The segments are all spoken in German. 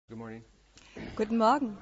Good morning. Guten Morgen.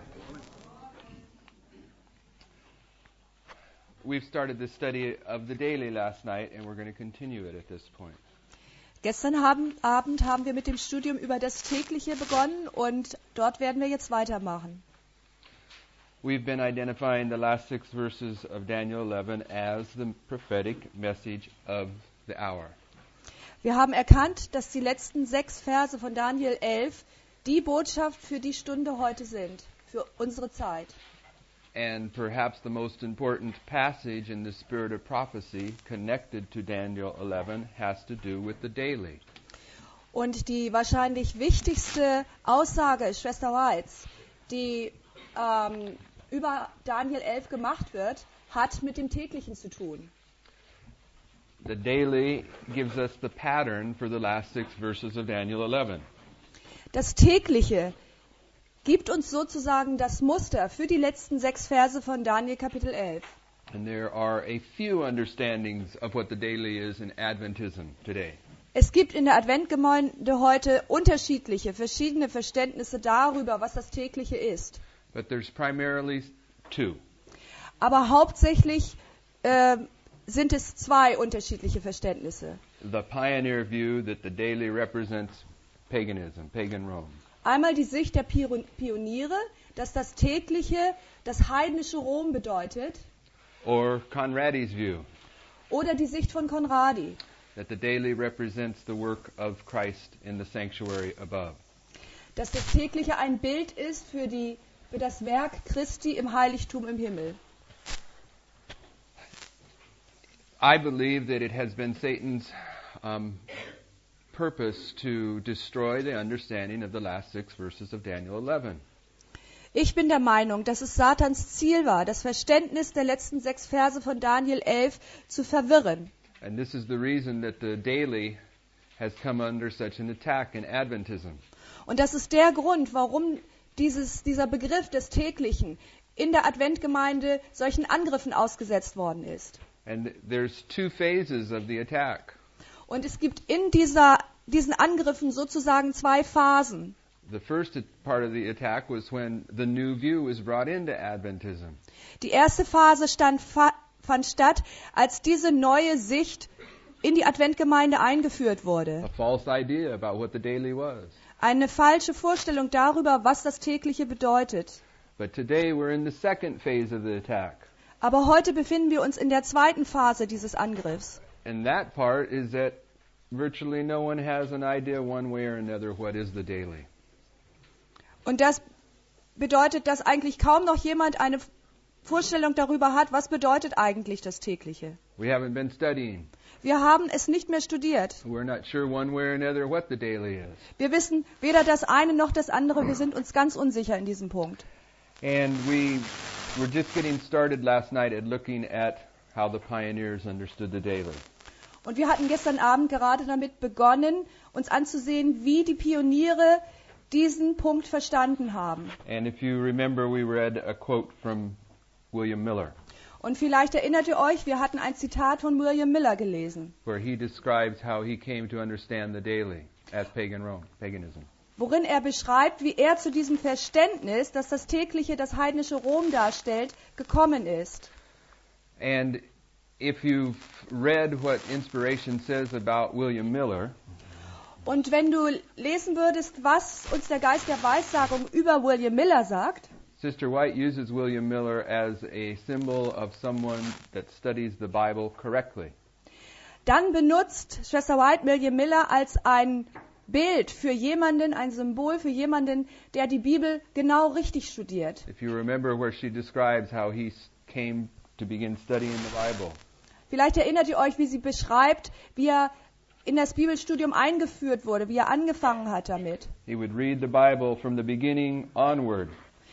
We've started the study of the daily last night, and we're going to continue it at this point. Gestern Abend haben wir mit dem Studium über das Tägliche begonnen und dort werden wir jetzt weitermachen. We've been identifying the last 6 verses of Daniel 11 as the prophetic message of the hour. Wir haben erkannt, dass die letzten 6 Verse von Daniel 11 die Botschaft für die Stunde heute sind, für unsere Zeit. And perhaps the most important passage in the spirit of prophecy connected to Daniel 11 has to do with the daily. Und die wahrscheinlich wichtigste Aussage, Schwester Weitz, die über Daniel 11 gemacht wird, hat mit dem Täglichen zu tun. The daily gives us the pattern for the last 6 verses of Daniel 11. Das Tägliche gibt uns sozusagen das Muster für die letzten 6 Verse von Daniel Kapitel 11. And there are a few understandings of what the daily is in Adventism today. Es gibt in der Adventgemeinde heute verschiedene Verständnisse darüber, was das Tägliche ist. But there's primarily 2. Aber hauptsächlich sind es 2 unterschiedliche Verständnisse. The pioneer view that the daily represents paganism, pagan Rome. Einmal die Sicht der Pioniere, dass das Tägliche das heidnische Rom bedeutet. Or Conradi's view Oder die Sicht von Conradi, that the daily represents the work of Christ in the sanctuary above. dass das Tägliche ein Bild ist für das Werk Christi im Heiligtum im Himmel. I believe that it has been Satan's purpose to destroy the understanding of the last 6 verses of Daniel 11. Ich bin der Meinung, dass es Satans Ziel war, das Verständnis der letzten 6 Verse von Daniel 11 zu verwirren. And this is the reason that the daily has come under such an attack in Adventism. Und das ist der Grund, warum dieser Begriff des Täglichen in der Adventgemeinde solchen Angriffen ausgesetzt worden ist. And there's 2 phases of the attack. Und es gibt in diesen Angriffen sozusagen 2 Phasen. The first part of the attack was when the new view was brought into Adventism. Die erste Phase fand statt, als diese neue Sicht in die Adventgemeinde eingeführt wurde. A false idea about what the daily was. Eine falsche Vorstellung darüber, was das Tägliche bedeutet. But today we're in the second phase of the attack. Aber heute befinden wir uns in der zweiten Phase dieses Angriffs. And that part is that virtually no one has an idea one way or another what is the daily. Und das bedeutet, dass eigentlich kaum noch jemand eine Vorstellung darüber hat, was bedeutet eigentlich das Tägliche. We haven't been studying. Wir haben es nicht mehr studiert. We're not sure one way or another what the daily is. Wir wissen weder das eine noch das andere. Wir sind uns ganz unsicher in diesem Punkt. And we were just getting started last night at looking at how the pioneers understood the daily. Und wir hatten gestern Abend gerade damit begonnen, uns anzusehen, wie die Pioniere diesen Punkt verstanden haben. And if you remember, we read a quote from William Miller, Und vielleicht erinnert ihr euch, wir hatten ein Zitat von William Miller gelesen, where he describes how he came to understand the daily as pagan Rome, paganism. worin er beschreibt, wie er zu diesem Verständnis, dass das Tägliche das heidnische Rom darstellt, gekommen ist. And if you've read what Inspiration says about William Miller, Und wenn du lesen würdest, was uns der Geist der Weissagung über William Miller sagt, Sister White uses William Miller as a symbol of someone that studies the Bible correctly. dann benutzt Schwester White William Miller als ein Bild für jemanden, ein Symbol für jemanden, der die Bibel genau richtig studiert. If you remember where she describes how he came to begin studying the Bible. Vielleicht erinnert ihr euch, wie sie beschreibt, wie er in das Bibelstudium eingeführt wurde, wie er angefangen hat damit. He would read the Bible from the beginning onward.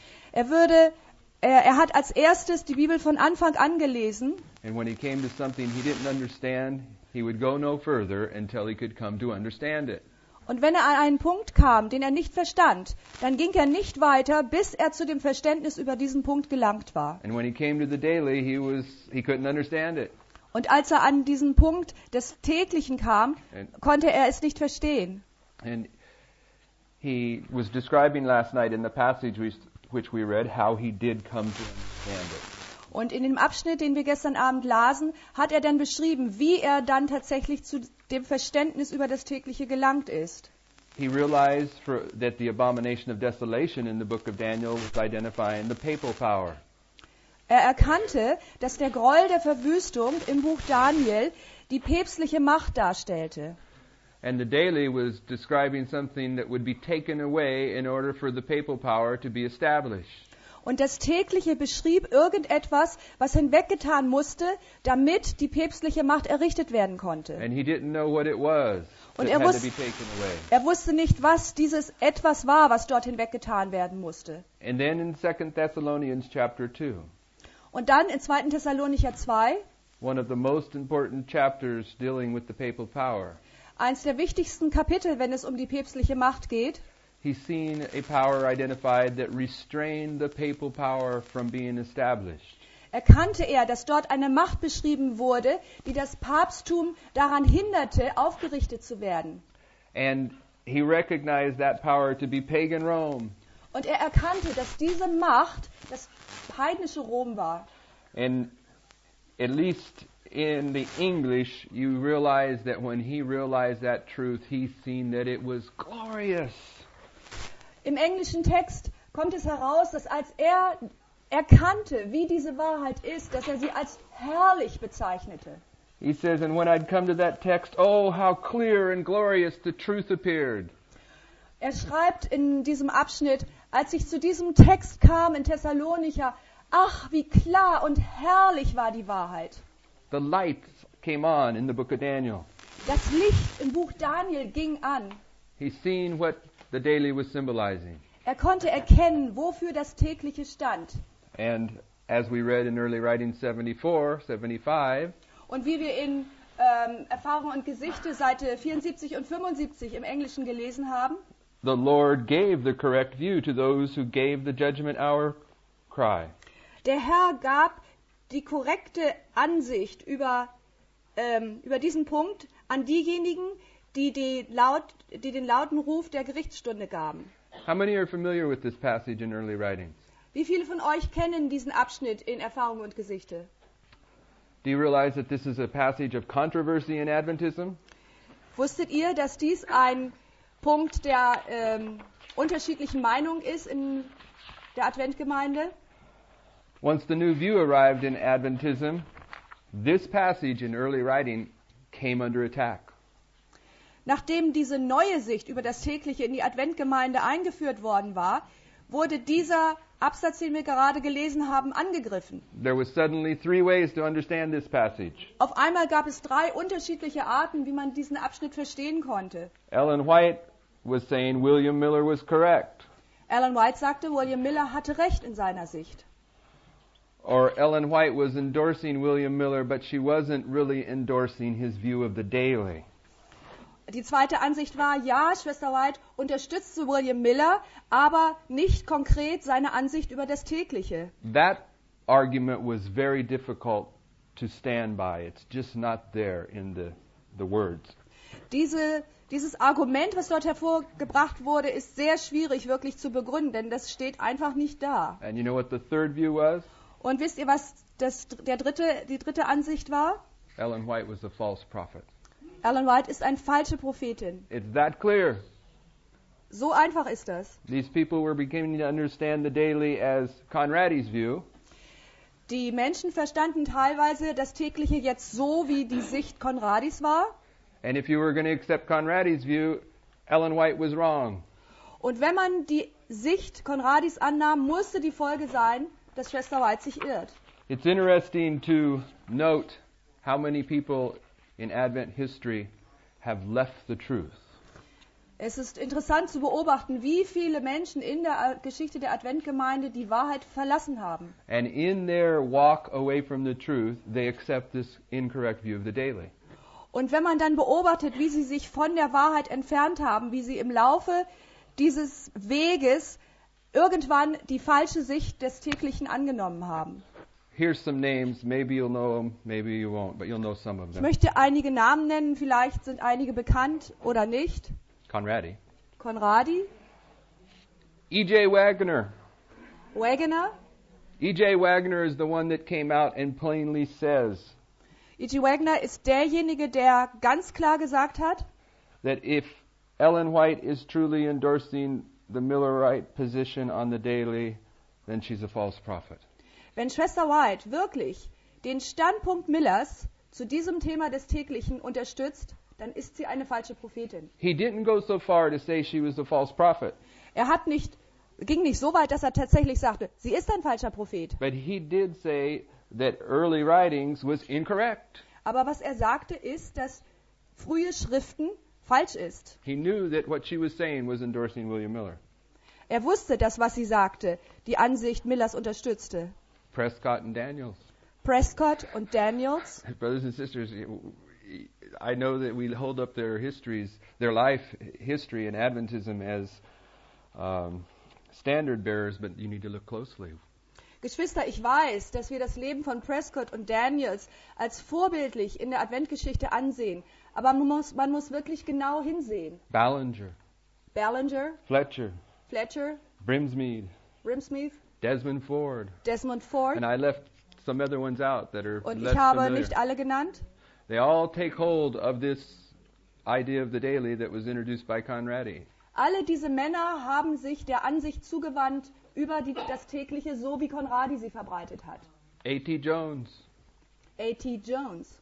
Er hat als erstes die Bibel von Anfang an gelesen. And when he came to something he didn't understand, he would go no further until he could come to understand it. Und wenn er an einen Punkt kam, den er nicht verstand, dann ging er nicht weiter, bis er zu dem Verständnis über diesen Punkt gelangt war. And when he came to the daily, he couldn't understand it. Und als er an diesen Punkt des Täglichen kam, konnte er es nicht verstehen. And he was describing last night in the passage which we read how he did come to understand it. Und in dem Abschnitt, den wir gestern Abend lasen, hat er dann beschrieben, wie er dann tatsächlich zu dem Verständnis über das Tägliche gelangt ist. He realized that the abomination of desolation in the book of Daniel was identifying the papal power. Er erkannte, dass der Groll der Verwüstung im Buch Daniel die päpstliche Macht darstellte. And the daily was describing something that would be taken away in order for the papal power to be established. Und das Tägliche beschrieb irgendetwas, was hinweggetan musste, damit die päpstliche Macht errichtet werden konnte. And he didn't know what it was Und that had to be taken away. er wusste nicht, was dieses etwas war, was dort hinweggetan werden musste. And then in 2 Thessalonians chapter 2, Und dann in 2. Thessalonicher 2, one of the most important chapters dealing with the papal power, eins der wichtigsten Kapitel, wenn es um die päpstliche Macht geht, he's seen a power identified that restrained the papal power from being established. erkannte er, dass dort eine Macht beschrieben wurde, die das Papsttum daran hinderte, aufgerichtet zu werden. And he recognized that power to be pagan Rome. Und er erkannte, dass diese Macht das heidnische Rom war. And at least in the English, you realize that when he realized that truth, he's seen that it was glorious. Im englischen Text kommt es heraus, dass als er erkannte, wie diese Wahrheit ist, dass er sie als herrlich bezeichnete. He says, and when I'd come to that text, oh, how clear and glorious the truth appeared. Er schreibt in diesem Abschnitt, als ich zu diesem Text kam in Thessalonicher, ach, wie klar und herrlich war die Wahrheit. The light came on in the book of Daniel. Das Licht im Buch Daniel ging an. He's seen what the daily was symbolizing. Er konnte erkennen, wofür das Tägliche stand. And as we read in early writing 75, Und wie wir in Erfahrung und Gesichte Seite 74 und 75 im Englischen gelesen haben, the Lord gave the correct view to those who gave the judgment hour cry. der Herr gab die korrekte Ansicht über diesen Punkt an diejenigen, die den lauten Ruf der Gerichtsstunde gaben. How many are familiar with this passage in early writings? Wie viele von euch kennen diesen Abschnitt in Erfahrung und Gesichte? Do you realize that this is a passage of controversy in Adventism? Wusstet ihr, dass dies ein Punkt der unterschiedlichen Meinung ist in der Adventgemeinde? Once the new view arrived in Adventism, this passage in early writing came under attack. Nachdem diese neue Sicht über das Tägliche in die Adventgemeinde eingeführt worden war, wurde dieser Absatz, den wir gerade gelesen haben, angegriffen. There was suddenly 3 ways to understand this passage. Auf einmal gab es 3 unterschiedliche Arten, wie man diesen Abschnitt verstehen konnte. Ellen White was saying William Miller was correct. Ellen White sagte, William Miller hatte recht in seiner Sicht. Or Ellen White was endorsing William Miller, but she wasn't really endorsing his view of the daily. Die zweite Ansicht war, ja, Schwester White unterstützte William Miller, aber nicht konkret seine Ansicht über das Tägliche. That argument was very difficult to stand by. It's just not there in the words. Dieses Argument, was dort hervorgebracht wurde, ist sehr schwierig wirklich zu begründen, denn das steht einfach nicht da. And you know what the third view was? Und wisst ihr, was die dritte Ansicht war? Ellen White was a false prophet. Ellen White ist eine falsche Prophetin. It's that clear. So einfach ist das. These people were beginning to understand the daily as Conradi's view. Die Menschen verstanden teilweise das Tägliche jetzt so, wie die Sicht Konradis war. And if you were going to accept Conradi's view, Ellen White was wrong. Und wenn man die Sicht Konradis annahm, musste die Folge sein, dass Schwester White sich irrt. It's interesting to note how many people in Advent history have left the truth. Es ist interessant zu beobachten, wie viele Menschen in der Geschichte der Adventgemeinde die Wahrheit verlassen haben. And in their walk away from the truth, they accept this incorrect view of the daily. Und wenn man dann beobachtet, wie sie sich von der Wahrheit entfernt haben, wie sie im Laufe dieses Weges irgendwann die falsche Sicht des Täglichen angenommen haben. Here's some names. Maybe you'll know them, maybe you won't, but you'll know some of Ich them. möchte einige Namen nennen, vielleicht sind einige bekannt oder nicht. Conradi, Konradi, E.J. Wagner. Wagner. E.J. Wagner is the one that came out and plainly says E.J. Wagner ist derjenige, der ganz klar gesagt hat, that if Ellen White is truly endorsing the Millerite position on the daily, then she's a false prophet. wenn Schwester White wirklich den Standpunkt Millers zu diesem Thema des Täglichen unterstützt, dann ist sie eine falsche Prophetin. He didn't go so far to say she was a false prophet, Er ging nicht so weit, dass er tatsächlich sagte, sie ist ein falscher Prophet. but he did say that early writings was incorrect. Aber was er sagte, ist, dass frühe Schriften falsch ist. He knew that what she was saying was endorsing William Miller. Er wusste, dass was sie sagte, die Ansicht Millers unterstützte. Prescott and Daniels. Prescott und Daniels. Brothers and sisters, I know that we hold up their histories, their life history in Adventism as standard bearers, but you need to look closely. Geschwister, ich weiß, dass wir das Leben von Prescott und Daniels als vorbildlich in der Adventgeschichte ansehen. Aber man muss wirklich genau hinsehen. Ballinger, Fletcher, Brimsmead, Brimsmead, Desmond Ford, Ford. and I left some other ones out that are Und less ich habe familiar. nicht alle genannt. They all take hold of this idea of the daily that was introduced by Conradi. Alle diese Männer haben sich der Ansicht zugewandt über das Tägliche, so wie Conradi sie verbreitet hat. A.T. Jones. A.T. Jones.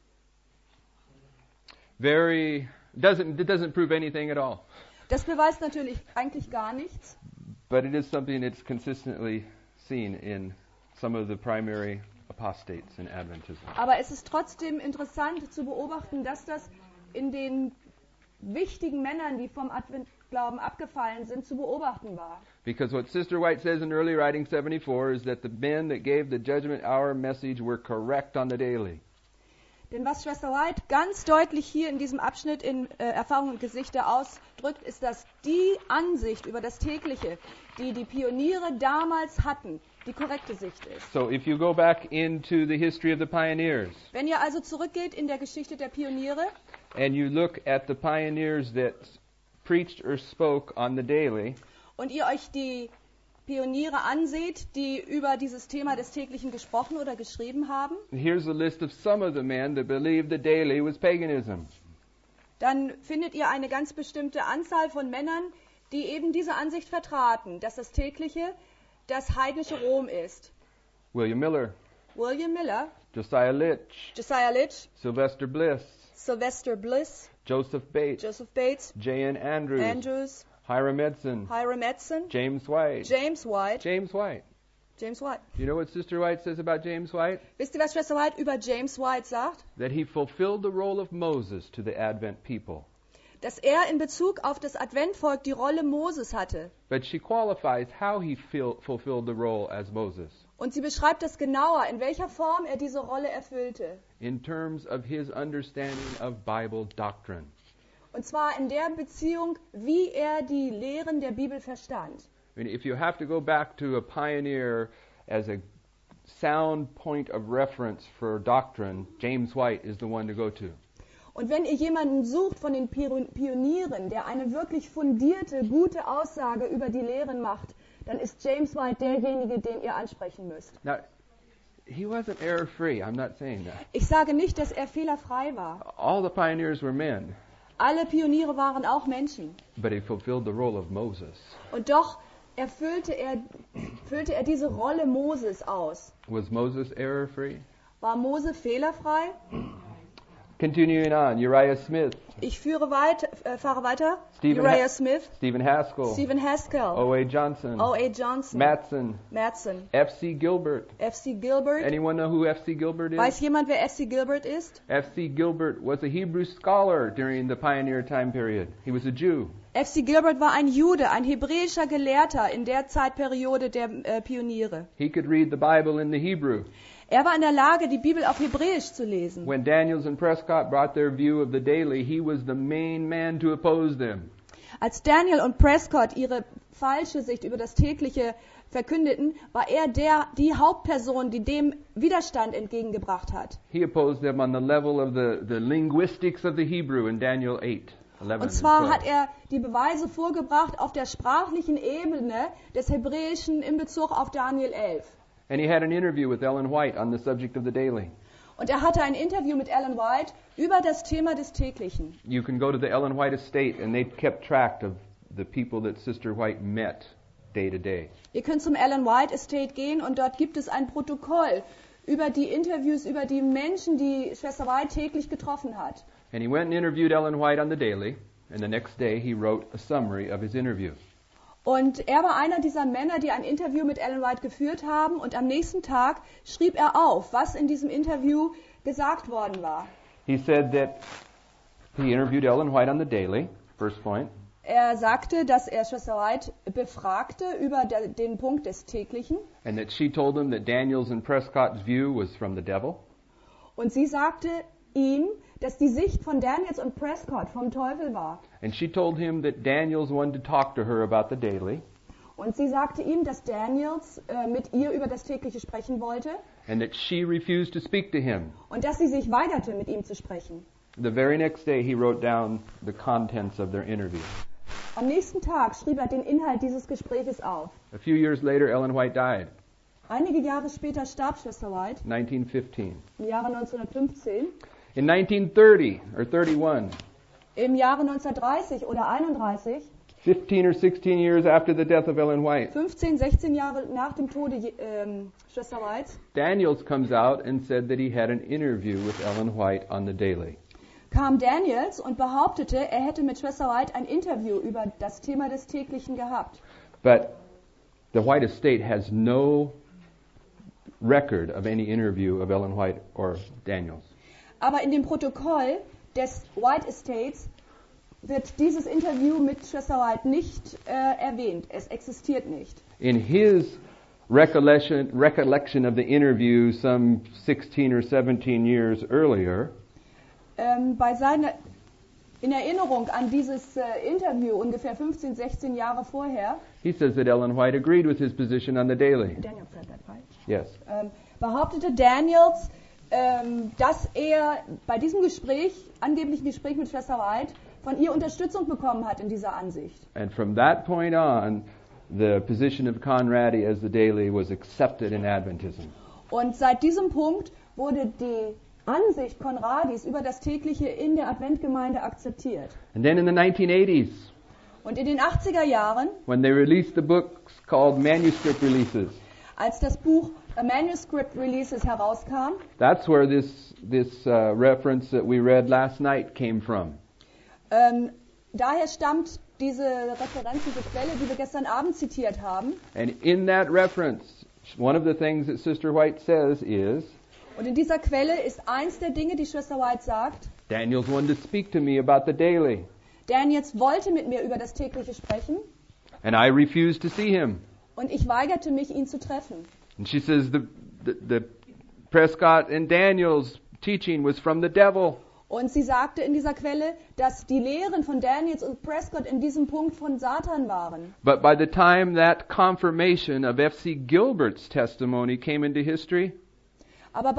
It doesn't prove anything at all. Das beweist natürlich eigentlich gar nichts. But it is something that's consistently seen in some of the primary apostates in Adventism. Aber es ist trotzdem interessant zu beobachten, dass das in den wichtigen Männern, die vom Adventglauben abgefallen sind, zu beobachten war. Because what Sister White says in early writing 74 is that the men that gave the judgment hour message were correct on the daily. Denn was Schwester White ganz deutlich hier in diesem Abschnitt in Erfahrung und Gesichter ausdrückt, ist, dass die Ansicht über das Tägliche, die die Pioniere damals hatten, die korrekte Sicht ist. So if you go back into the history of the pioneers Wenn ihr also zurückgeht in der Geschichte der Pioniere and you look at the pioneers that preached or spoke on the daily, und ihr euch die Pioniere anseht, die über dieses Thema des Täglichen gesprochen oder geschrieben haben, here's a list of some of the men that believed the daily was paganism. dann findet ihr eine ganz bestimmte Anzahl von Männern, die eben diese Ansicht vertraten, dass das Tägliche das heidnische Rom ist. William Miller, William Miller, Josiah Litch, Sylvester Bliss, Sylvester Bliss, Joseph Bates, J.N. Andrews, Hiram Edson, James White. You know what Sister White says about James White? Wisst ihr, was Schwester White über James White sagt? That he fulfilled the role of Moses to the Advent people. Dass er in Bezug auf das Adventvolk die Rolle Moses hatte. But she qualifies how he fulfilled the role as Moses. Und sie beschreibt das genauer, in welcher Form er diese Rolle erfüllte. In terms of his understanding of Bible doctrine. Und zwar in der Beziehung, wie er die Lehren der Bibel verstand. I mean, if you have to go back to a pioneer as a sound point of reference for doctrine, James White is the one to go to. Und wenn ihr jemanden sucht von den Pionieren, der eine wirklich fundierte, gute Aussage über die Lehren macht, dann ist James White derjenige, den ihr ansprechen müsst. Now, he wasn't error-free. I'm not saying that. Ich sage nicht, dass er fehlerfrei war. All the pioneers were men. Alle Pioniere waren auch Menschen. But he fulfilled the role of Moses. Und doch füllte er diese Rolle Moses aus. Was Moses error-free? War Mose fehlerfrei? Continuing on, Uriah Smith. Ich fahre weiter. Stephen Uriah Smith. Stephen Haskell. O.A. Johnson. Madsen. F.C. Gilbert. F.C. Gilbert. Anyone know who F.C. Gilbert is? Weiß jemand, wer F.C. Gilbert ist? F.C. Gilbert was a Hebrew scholar during the pioneer time period. He was a Jew. F.C. Gilbert war ein Jude, ein hebräischer Gelehrter in der Zeitperiode der Pioniere. He could read the Bible in the Hebrew. Er war in der Lage, die Bibel auf Hebräisch zu lesen. When Daniels and Prescott brought their view of the daily, he was the main man to oppose them. Als Daniel und Prescott ihre falsche Sicht über das Tägliche verkündeten, war er die Hauptperson, die dem Widerstand entgegengebracht hat. He opposed them on the level of the linguistics of the Hebrew in Daniel 8. 11 Und zwar and hat 12. er die Beweise vorgebracht auf der sprachlichen Ebene des Hebräischen in Bezug auf Daniel 11. And he had an interview with Ellen White on the subject of the daily. Und er hatte ein Interview mit Ellen White über das Thema des Täglichen. You can go to the Ellen White estate, and they kept track of the people that Sister White met day to day. Ihr könnt zum Ellen White Estate gehen und dort gibt es ein Protokoll über die Interviews, über die Menschen, die Schwester White täglich getroffen hat. And he went and interviewed Ellen White on the daily, and the next day he wrote a summary of his interview. Und er war einer dieser Männer, die ein Interview mit Ellen White geführt haben und am nächsten Tag schrieb er auf, was in diesem Interview gesagt worden war. He said that he interviewed Ellen White on the daily, first point. Er sagte, dass er Schwester White befragte über den Punkt des Täglichen. And that she told him that Daniel's and Prescott's view was from the devil. Und sie sagte ihm, dass die Sicht von Daniels und Prescott vom Teufel war. And she told him that Daniel's wanted to talk to her about the daily. Und sie sagte ihm, dass Daniels mit ihr über das Tägliche sprechen wollte. And that she refused to speak to him. Und dass sie sich weigerte, mit ihm zu sprechen. The very next day he wrote down the contents of their interview. Am nächsten Tag schrieb er den Inhalt dieses Gespräches auf. A few years later, Ellen White died, Einige Jahre später starb Schwester White, 1915. im Jahre 1915. In 1930 or 31, Im Jahre 1930 oder 31, 15 or 16 years after the death of Ellen White, 15, 16 Jahre nach dem Tode Schwester Whites, Daniels comes out and said that he had an interview with Ellen White on the daily. kam Daniels und behauptete, er hätte mit Schwester White ein Interview über das Thema des Täglichen gehabt. But the White estate has no record of any interview of Ellen White or Daniels. Aber in dem Protokoll des White Estates wird dieses Interview mit Schwester White nicht erwähnt. Es existiert nicht. In his recollection of the interview some 16 or 17 years earlier, In Erinnerung an dieses Interview ungefähr 15, 16 Jahre vorher, he says that Ellen White agreed with his position on the daily. Daniel said that, right? Yes. Behauptete Daniels, dass er bei diesem Gespräch, angeblichen Gespräch mit Schwester White, von ihr Unterstützung bekommen hat in dieser Ansicht. And from that point on, the position of Conradi as the daily was accepted in Adventism. Und seit diesem Punkt wurde die Ansicht Konradis über das Tägliche in der Adventgemeinde akzeptiert. And then in the 1980s, Und in den 80er Jahren, when they released the books called manuscript releases, als das Buch Manuscript Releases herauskam, that's where this reference that we read last night came from. daher stammt diese Referenz, diese Quelle, die wir gestern Abend zitiert haben. And in that reference, one of the things that Sister White says is, Und in dieser Quelle ist eins der Dinge, die Schwester White sagt, Daniel's wanted to speak to me about the daily, Daniels wollte mit mir über das Tägliche sprechen and I refused to see him. und ich weigerte mich, ihn zu treffen. And she says the Prescott and Daniel's teaching was from the devil. Und sie sagte in dieser Quelle, dass die Lehren von Daniels und Prescott in diesem Punkt von Satan waren. But by the time that confirmation of F.C. Gilbert's testimony came into history, Aber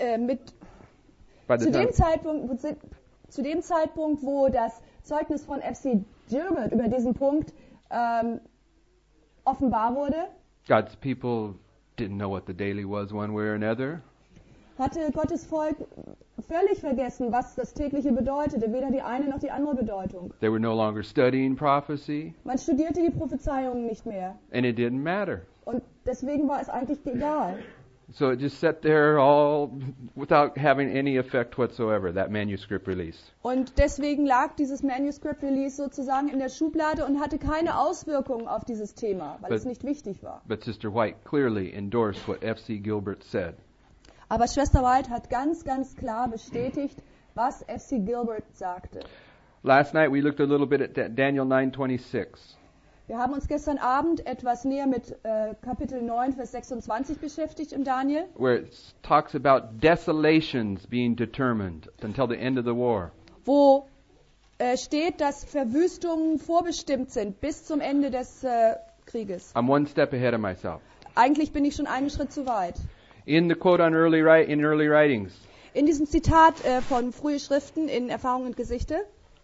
zu dem Zeitpunkt, wo das Zeugnis von F.C. Gilbert über diesen Punkt offenbar wurde, God's people didn't know what the daily was one way or another. hatte Gottes Volk völlig vergessen, was das Tägliche bedeutete, weder die eine noch die andere Bedeutung. They were no longer studying prophecy, Man studierte die Prophezeiungen nicht mehr and it didn't matter. und deswegen war es eigentlich egal. So it just sat there all without having any effect whatsoever, that manuscript release. Und deswegen lag dieses Manuscript Release sozusagen in der Schublade und hatte keine Auswirkungen auf dieses Thema, weil es nicht wichtig war. But Sister White clearly endorsed what F.C. Gilbert said. Aber Schwester White hat ganz, ganz klar bestätigt, was F.C. Gilbert sagte. Last night we looked a little bit at Daniel 9:26. Wir haben uns gestern Abend etwas näher mit Kapitel 9, Vers 26 beschäftigt im Daniel, where it talks about desolations being determined until the end of the war. wo steht, dass Verwüstungen vorbestimmt sind bis zum Ende des Krieges. I'm one step ahead of myself. Eigentlich bin ich schon einen Schritt zu weit. In the quote on early writings, In diesem Zitat von Frühe Schriften in Erfahrung und Gesichte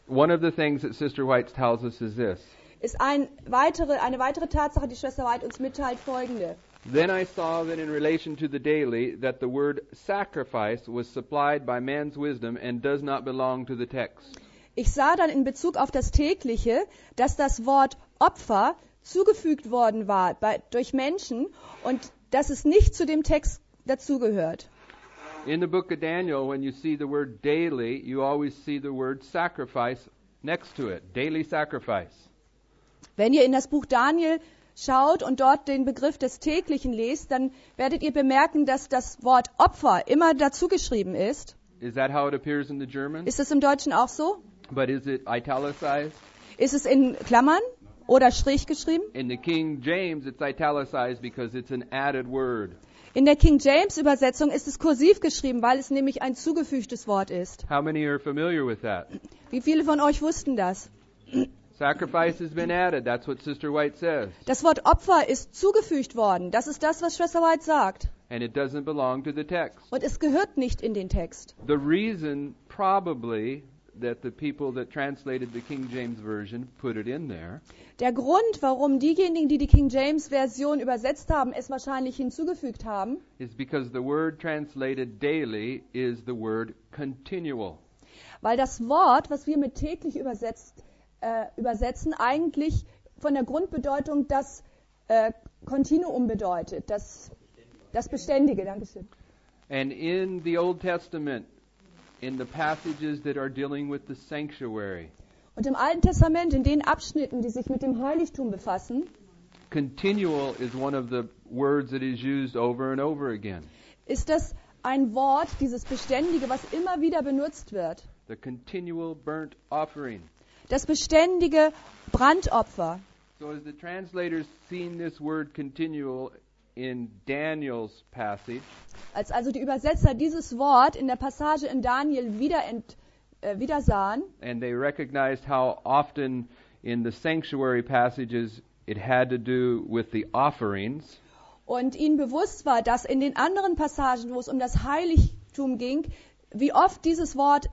One of the things that Sister White tells us is this. Ist eine weitere Tatsache, die Schwester White uns mitteilt, folgende. Then I saw that in relation to the daily, that the word sacrifice was supplied by man's wisdom and does not belong to the text. Ich sah dann in Bezug auf das Tägliche, dass das Wort Opfer zugefügt worden war durch Menschen und dass es nicht zu dem Text dazugehört. In the book of Daniel, when you see the word daily, you always see the word sacrifice next to it. Daily sacrifice. Wenn ihr in das Buch Daniel schaut und dort den Begriff des Täglichen lest, dann werdet ihr bemerken, dass das Wort Opfer immer dazu geschrieben ist. Is that how it appears in the German? Ist es im Deutschen auch so? But is it italicized? Ist es in Klammern oder Strich geschrieben? In the King James, it's italicized because it's an added word. In der King James Übersetzung ist es kursiv geschrieben, weil es nämlich ein zugefügtes Wort ist. How many are familiar with that? Wie viele von euch wussten das? Sacrifice has been added. That's what Sister White says. Das Wort Opfer ist zugefügt worden. Das ist das, was Schwester White sagt. And it doesn't belong to the text. Und es gehört nicht in den Text. The reason probably that the people that translated the King James Version put it in there Der Grund, warum diejenigen, die die King James Version übersetzt haben, es wahrscheinlich hinzugefügt haben, is because the word translated daily is the word continual. weil das Wort, was wir mit täglich übersetzen, eigentlich von der Grundbedeutung das Kontinuum bedeutet, das Beständige. Dankeschön. And in the Old Testament, in the passages that are dealing with the sanctuary, Und im Alten Testament, in den Abschnitten, die sich mit dem Heiligtum befassen, continual is one of the words that is used over and over again. ist das ein Wort, dieses Beständige, was immer wieder benutzt wird. The continual burnt offering. Das beständige Brandopfer. So as the translators seen this word continual in Daniel's passage, Als also die Übersetzer dieses Wort in der Passage in Daniel wieder sahen, and they recognized how often in the sanctuary passages it had to do with the offerings, und ihnen bewusst war, dass in den anderen Passagen, wo es um das Heiligtum ging, wie oft dieses Wort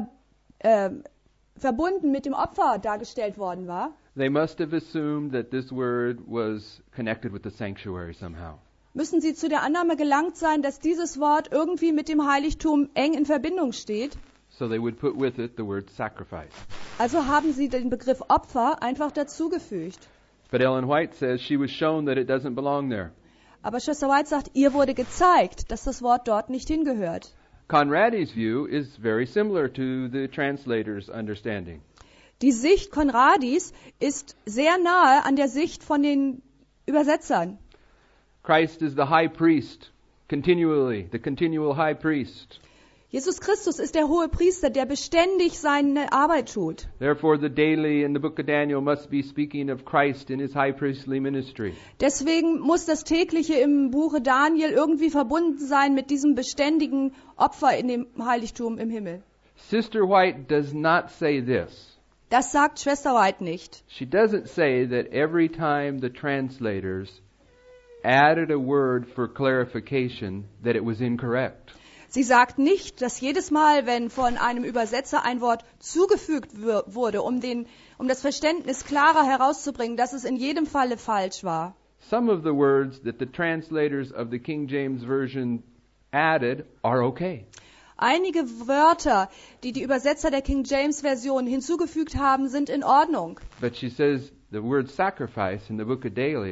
verbunden mit dem Opfer dargestellt worden war, they must have assumed that this word was connected with the sanctuary somehow. müssen sie zu der Annahme gelangt sein, dass dieses Wort irgendwie mit dem Heiligtum eng in Verbindung steht. So they would put with it the word sacrifice. Also haben sie den Begriff Opfer einfach dazugefügt. But Ellen White says she was shown that it doesn't belong there. Aber Schwester White sagt, ihr wurde gezeigt, dass das Wort dort nicht hingehört. Conradi's view is very similar to the translator's understanding. Die Sicht Konradis ist sehr nahe an der Sicht von den Übersetzern. Christ is the high priest, continually, the continual high priest. Jesus Christus ist der hohe Priester, der beständig seine Arbeit tut. Therefore, the daily in the book of Daniel must be speaking of Christ in his high priestly ministry. Deswegen muss das Tägliche im Buche Daniel irgendwie verbunden sein mit diesem beständigen Opfer in dem Heiligtum im Himmel. Sister White does not say this. Das sagt Schwester White nicht. She doesn't say that every time the translators added a word for clarification that it was incorrect. Sie sagt nicht, dass jedes Mal, wenn von einem Übersetzer ein Wort zugefügt wurde, um das Verständnis klarer herauszubringen, dass es in jedem Falle falsch war. Some of the words that the translators of the King James Version added are okay. Einige Wörter, die die Übersetzer der King James Version hinzugefügt haben, sind in Ordnung. But she says the word sacrifice in the book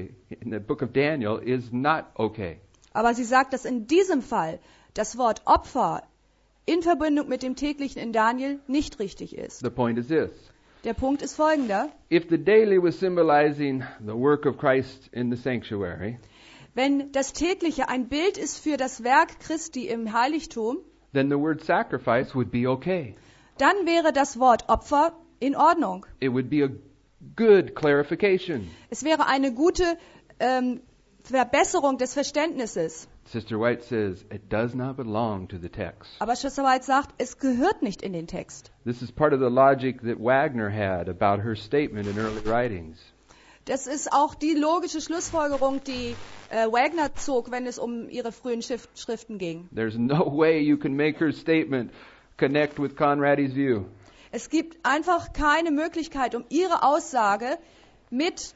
of Daniel is not okay. Aber sie sagt, dass in diesem Fall das Wort Opfer in Verbindung mit dem Täglichen in Daniel nicht richtig ist. The point is this. Der Punkt ist folgender. If the daily was symbolizing the work of Christ in the sanctuary, Wenn das Tägliche ein Bild ist für das Werk Christi im Heiligtum, then the word sacrifice would be okay. dann wäre das Wort Opfer in Ordnung. It would be a good clarification. Es wäre eine gute Verbesserung des Verständnisses. Sister White says it does not belong to the text. Aber Schwester White sagt, es gehört nicht in den Text. This is part of the logic that Wagner had about her statement in early writings. Das ist auch die logische Schlussfolgerung, die Wagner zog, wenn es um ihre frühen Schriften ging. There's no way you can make her statement connect with Conradi's view. Es gibt einfach keine Möglichkeit, um ihre Aussage mit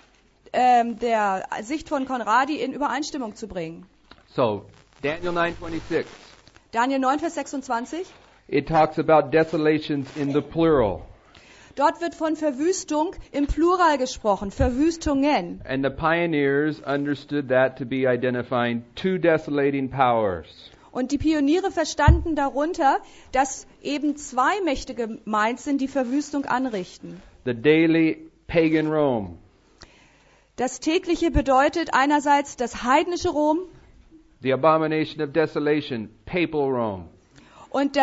der Sicht von Conradi in Übereinstimmung zu bringen. So, Daniel 9:26. Daniel 9, Vers 26. It talks about desolations in the plural. Dort wird von Verwüstung im Plural gesprochen, Verwüstungen. And the pioneers understood that to be identifying two desolating powers. Und die Pioniere verstanden darunter, dass eben zwei Mächte gemeint sind, die Verwüstung anrichten. The daily pagan Rome. Das tägliche bedeutet einerseits das heidnische Rom The abomination of desolation, papal Rome. und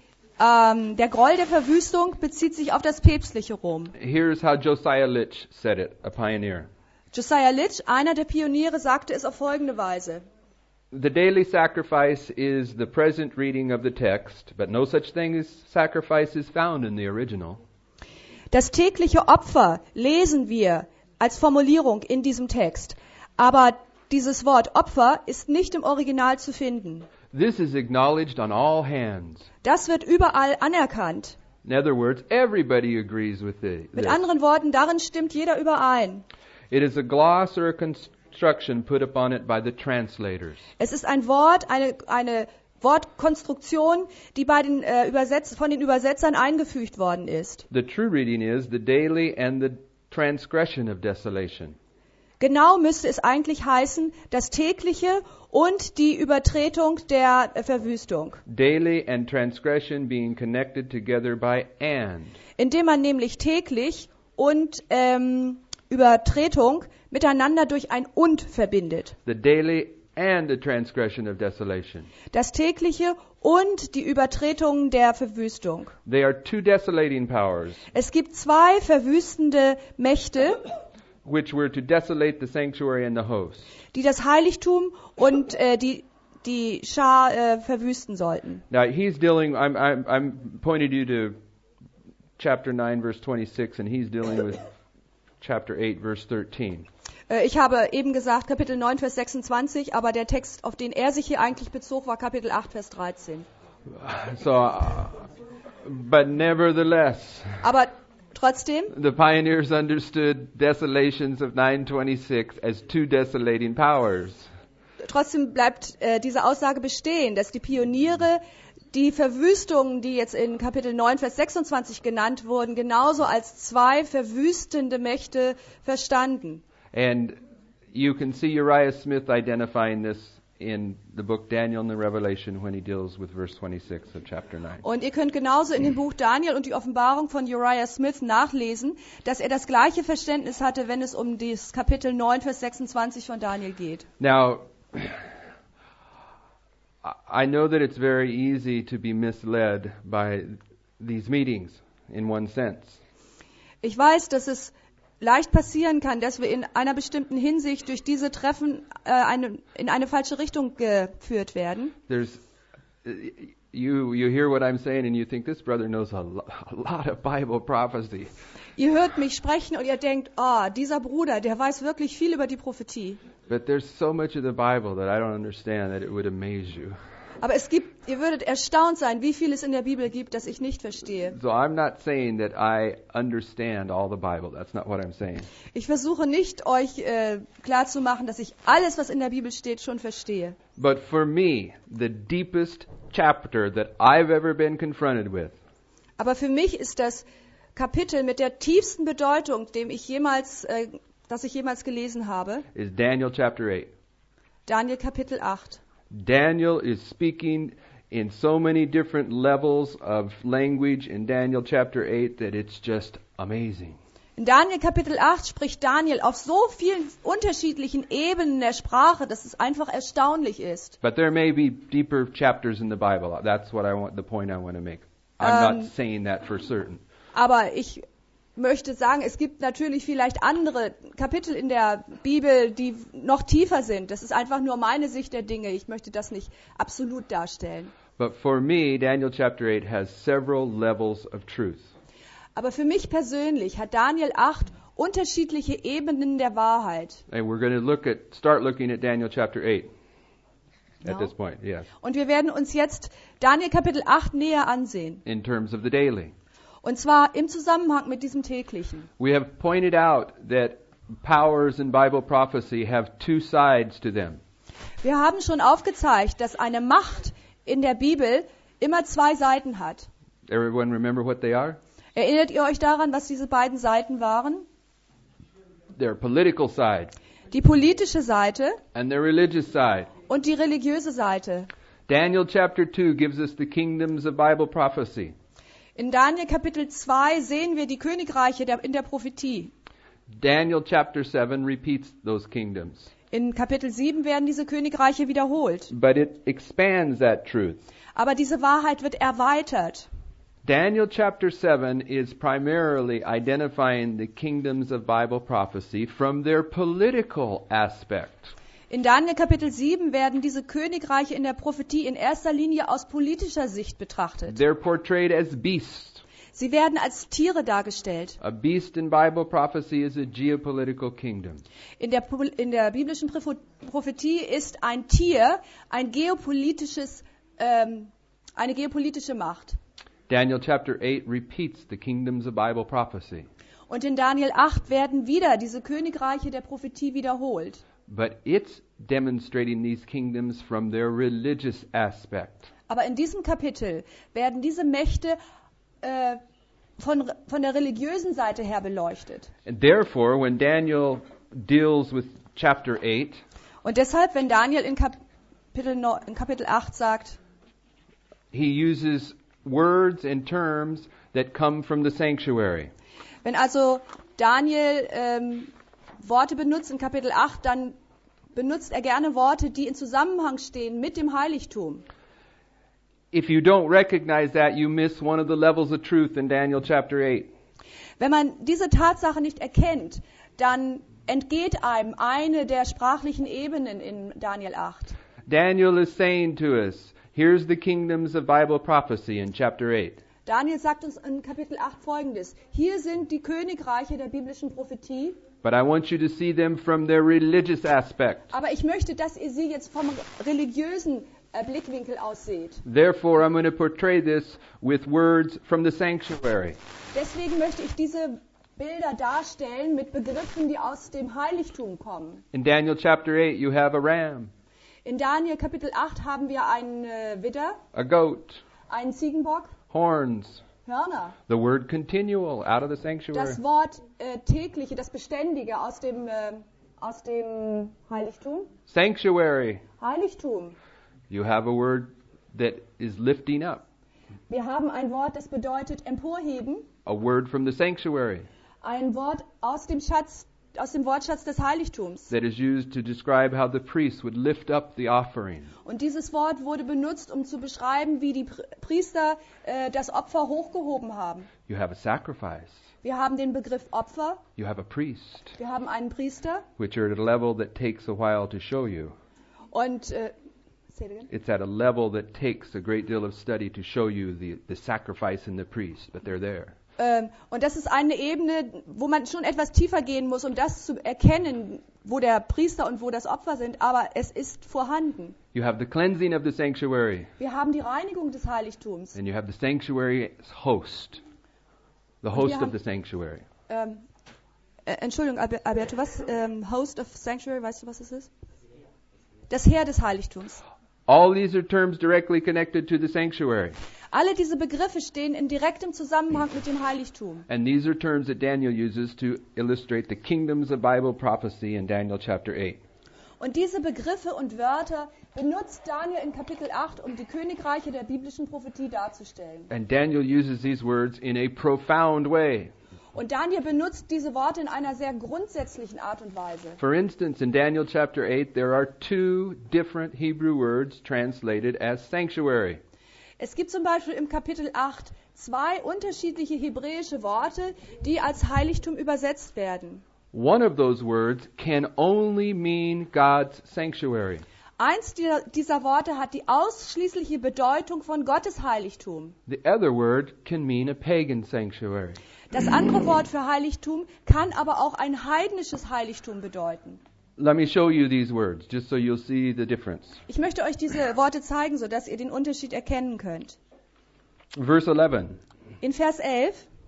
der Groll der Verwüstung bezieht sich auf das päpstliche Rom. Here's how Josiah Litch said it, a pioneer. Josiah Litch, einer der Pioniere, sagte es auf folgende Weise. The daily sacrifice is the present reading of the text, but no such thing as sacrifice is found in the original. Das tägliche Opfer lesen wir als Formulierung in diesem Text. Aber dieses Wort Opfer ist nicht im Original zu finden. This is acknowledged on all hands. Das wird überall anerkannt. In other words, everybody agrees with Mit this. anderen Worten, darin stimmt jeder überein. It is a gloss or a construction put upon it by the translators. Es ist ein Wort, eine Wortkonstruktion, die bei den von den Übersetzern eingefügt worden ist. The true reading is the daily and the transgression of desolation. Genau müsste es eigentlich heißen, das tägliche und die Übertretung der Verwüstung. Daily and transgression being connected together by and. Indem man nämlich täglich und Übertretung miteinander durch ein und verbindet. The daily and the transgression of desolation. Das tägliche und die Übertretung der Verwüstung. They are two desolating powers, Es gibt zwei verwüstende Mächte, which were to desolate the sanctuary and the host. die das Heiligtum und die Schar verwüsten sollten. Now he's dealing. I'm pointed you to chapter 9, verse 26, and he's dealing with chapter 8, verse 13. Ich habe eben gesagt Kapitel 9, Vers 26, aber der Text, auf den er sich hier eigentlich bezog, war Kapitel 8, Vers 13. So, but nevertheless, Aber trotzdem, the pioneers understood desolations of 9:26 as two desolating powers. trotzdem bleibt diese Aussage bestehen, dass die Pioniere die Verwüstungen, die jetzt in Kapitel 9, Vers 26 genannt wurden, genauso als zwei verwüstende Mächte verstanden. And you can see Uriah Smith identifying this in the book Daniel and the Revelation when he deals with verse 26 of chapter 9. Und ihr könnt genauso in dem Buch Daniel und die Offenbarung von Uriah Smith nachlesen, dass er das gleiche Verständnis hatte, wenn es um das Kapitel 9, Vers 26 von Daniel geht. Now, I know that it's very easy to be misled by these meetings in one sense. Ich weiß, dass es leicht passieren kann, dass wir in einer bestimmten Hinsicht durch diese Treffen in eine falsche Richtung geführt werden. There's you hear what I'm saying and you think this brother knows a lot of Bible prophecy. Ihr hört mich sprechen und ihr denkt, dieser Bruder, der weiß wirklich viel über die Prophetie. But there's so much of the Bible that I don't understand that it would amaze you. Aber ihr würdet erstaunt sein, wie viel es in der Bibel gibt, das ich nicht verstehe. So I'm not saying that I understand all the Bible. That's not what I'm saying. Ich versuche nicht, euch klarzumachen, dass ich alles, was in der Bibel steht, schon verstehe. But for me, the deepest chapter that I've ever been confronted with Aber für mich ist das Kapitel mit der tiefsten Bedeutung, das ich jemals gelesen habe, is Daniel chapter 8. Daniel Kapitel 8. Daniel is speaking in so many different levels of language in Daniel chapter 8 that it's just amazing. In Daniel Kapitel 8 spricht Daniel auf so vielen unterschiedlichen Ebenen der Sprache, dass es einfach erstaunlich ist. But there may be deeper chapters in the Bible. That's what the point I want to make. I'm not saying that for certain. Aber ich möchte sagen, es gibt natürlich vielleicht andere Kapitel in der Bibel, die noch tiefer sind. Das ist einfach nur meine Sicht der Dinge. Ich möchte das nicht absolut darstellen. But for me, Daniel chapter 8 has several levels of truth. Aber für mich persönlich hat Daniel 8 unterschiedliche Ebenen der Wahrheit. And we're going to start looking at Daniel chapter 8 No. at this point, yes, Und wir werden uns jetzt Daniel Kapitel 8 näher ansehen. in terms of the daily. Und zwar im Zusammenhang mit diesem täglichen. We have pointed out that powers in Bible prophecy have two sides to them. Wir haben schon aufgezeigt, dass eine Macht in der Bibel immer zwei Seiten hat. Everyone remember what they are? Erinnert ihr euch daran, was diese beiden Seiten waren? Their political side Die politische Seite and their religious side. und die religiöse Seite. Daniel chapter 2 gives us the kingdoms of Bible prophecy. In Daniel Kapitel 2 sehen wir die Königreiche in der Prophetie. Daniel chapter 7 repeats those kingdoms. In Kapitel 7 werden diese Königreiche wiederholt. But it expands that truth. Aber diese Wahrheit wird erweitert. Daniel chapter 7 is primarily identifying the kingdoms of Bible prophecy from their political aspect. In Daniel Kapitel 7 werden diese Königreiche in der Prophetie in erster Linie aus politischer Sicht betrachtet. They're portrayed as beasts. Sie werden als Tiere dargestellt. A beast in Bible prophecy is a geopolitical kingdom. In der biblischen Prophetie ist ein Tier eine geopolitische Macht. Daniel chapter 8 repeats the kingdoms of Bible prophecy. Und in Daniel 8 werden wieder diese Königreiche der Prophetie wiederholt. But it's demonstrating these kingdoms from their religious aspect. Aber in diesem Kapitel werden diese Mächte von der religiösen Seite her beleuchtet. And therefore, when Daniel deals with chapter 8, Und deshalb, wenn Daniel in Kapitel 8 sagt, he uses words and terms that come from the sanctuary. wenn also Daniel Worte benutzt in Kapitel 8, dann benutzt er gerne Worte, die in Zusammenhang stehen mit dem Heiligtum. If you don't recognize that, you miss one of the levels of truth in Daniel chapter 8. Wenn man diese Tatsache nicht erkennt, dann entgeht einem eine der sprachlichen Ebenen in Daniel 8. Daniel is saying to us, here's the kingdoms of Bible prophecy in chapter 8. Daniel sagt uns in Kapitel 8 Folgendes. Hier sind die Königreiche der biblischen Prophetie. But I want you to see them from their religious aspect. Aber ich möchte, dass ihr sie jetzt vom religiösen Blickwinkel aus seht. Therefore, I'm going to portray this with words from the sanctuary. Deswegen möchte ich diese Bilder darstellen mit Begriffen, die aus dem Heiligtum kommen. In Daniel chapter 8, you have a ram, In Daniel Kapitel 8 haben wir einen Widder, a goat, einen Ziegenbock, horns, Hörner. the word continual out of the sanctuary. Das Wort tägliche, das Beständige aus dem Heiligtum. Sanctuary, Heiligtum. you have a word that is lifting up, Wir haben ein Wort, das bedeutet emporheben. a word from the sanctuary Ein Wort aus dem Wortschatz des Heiligtums. that is used to describe how the priests would lift up the offering. Und dieses Wort wurde benutzt, um zu beschreiben, wie die Priester das Opfer hochgehoben haben. You have a sacrifice. Wir haben den Begriff Opfer. You have a priest, Wir haben einen Priester. which are at a level that takes a while to show you. Und say it again. It's at a level that takes a great deal of study to show you the sacrifice and the priest, but they're there. Und das ist eine Ebene, wo man schon etwas tiefer gehen muss, um das zu erkennen, wo der Priester und wo das Opfer sind. Aber es ist vorhanden. You have the cleansing of the sanctuary, Wir haben die Reinigung des Heiligtums. and you have the sanctuary's host, the wir host haben- of the sanctuary. Entschuldigung, Alberto, was? Host of Sanctuary, weißt du, was es ist? Das Heer des Heiligtums. All these are terms directly connected to the sanctuary, Alle diese Begriffe stehen in direktem Zusammenhang mit dem Heiligtum. and these are terms that Daniel uses to illustrate the kingdoms of Bible prophecy in Daniel chapter 8. Und diese Begriffe und Wörter benutzt Daniel in Kapitel 8, um die Königreiche der biblischen Prophetie darzustellen. And Daniel uses these words in a profound way. Und Daniel benutzt diese Worte in einer sehr grundsätzlichen Art und Weise. For instance, in Daniel chapter 8, there are two different Hebrew words translated as sanctuary. Es gibt zum Beispiel im Kapitel 8 zwei unterschiedliche hebräische Worte, die als Heiligtum übersetzt werden. One of those words can only mean God's sanctuary. Eins dieser Worte hat die ausschließliche Bedeutung von Gottes Heiligtum. The other word can mean a pagan sanctuary. Das andere Wort für Heiligtum kann aber auch ein heidnisches Heiligtum bedeuten. Let me show you these words, just so you'll see the difference. Ich möchte euch diese Worte zeigen, sodass ihr den Unterschied erkennen könnt. Verse 11. In Vers 11,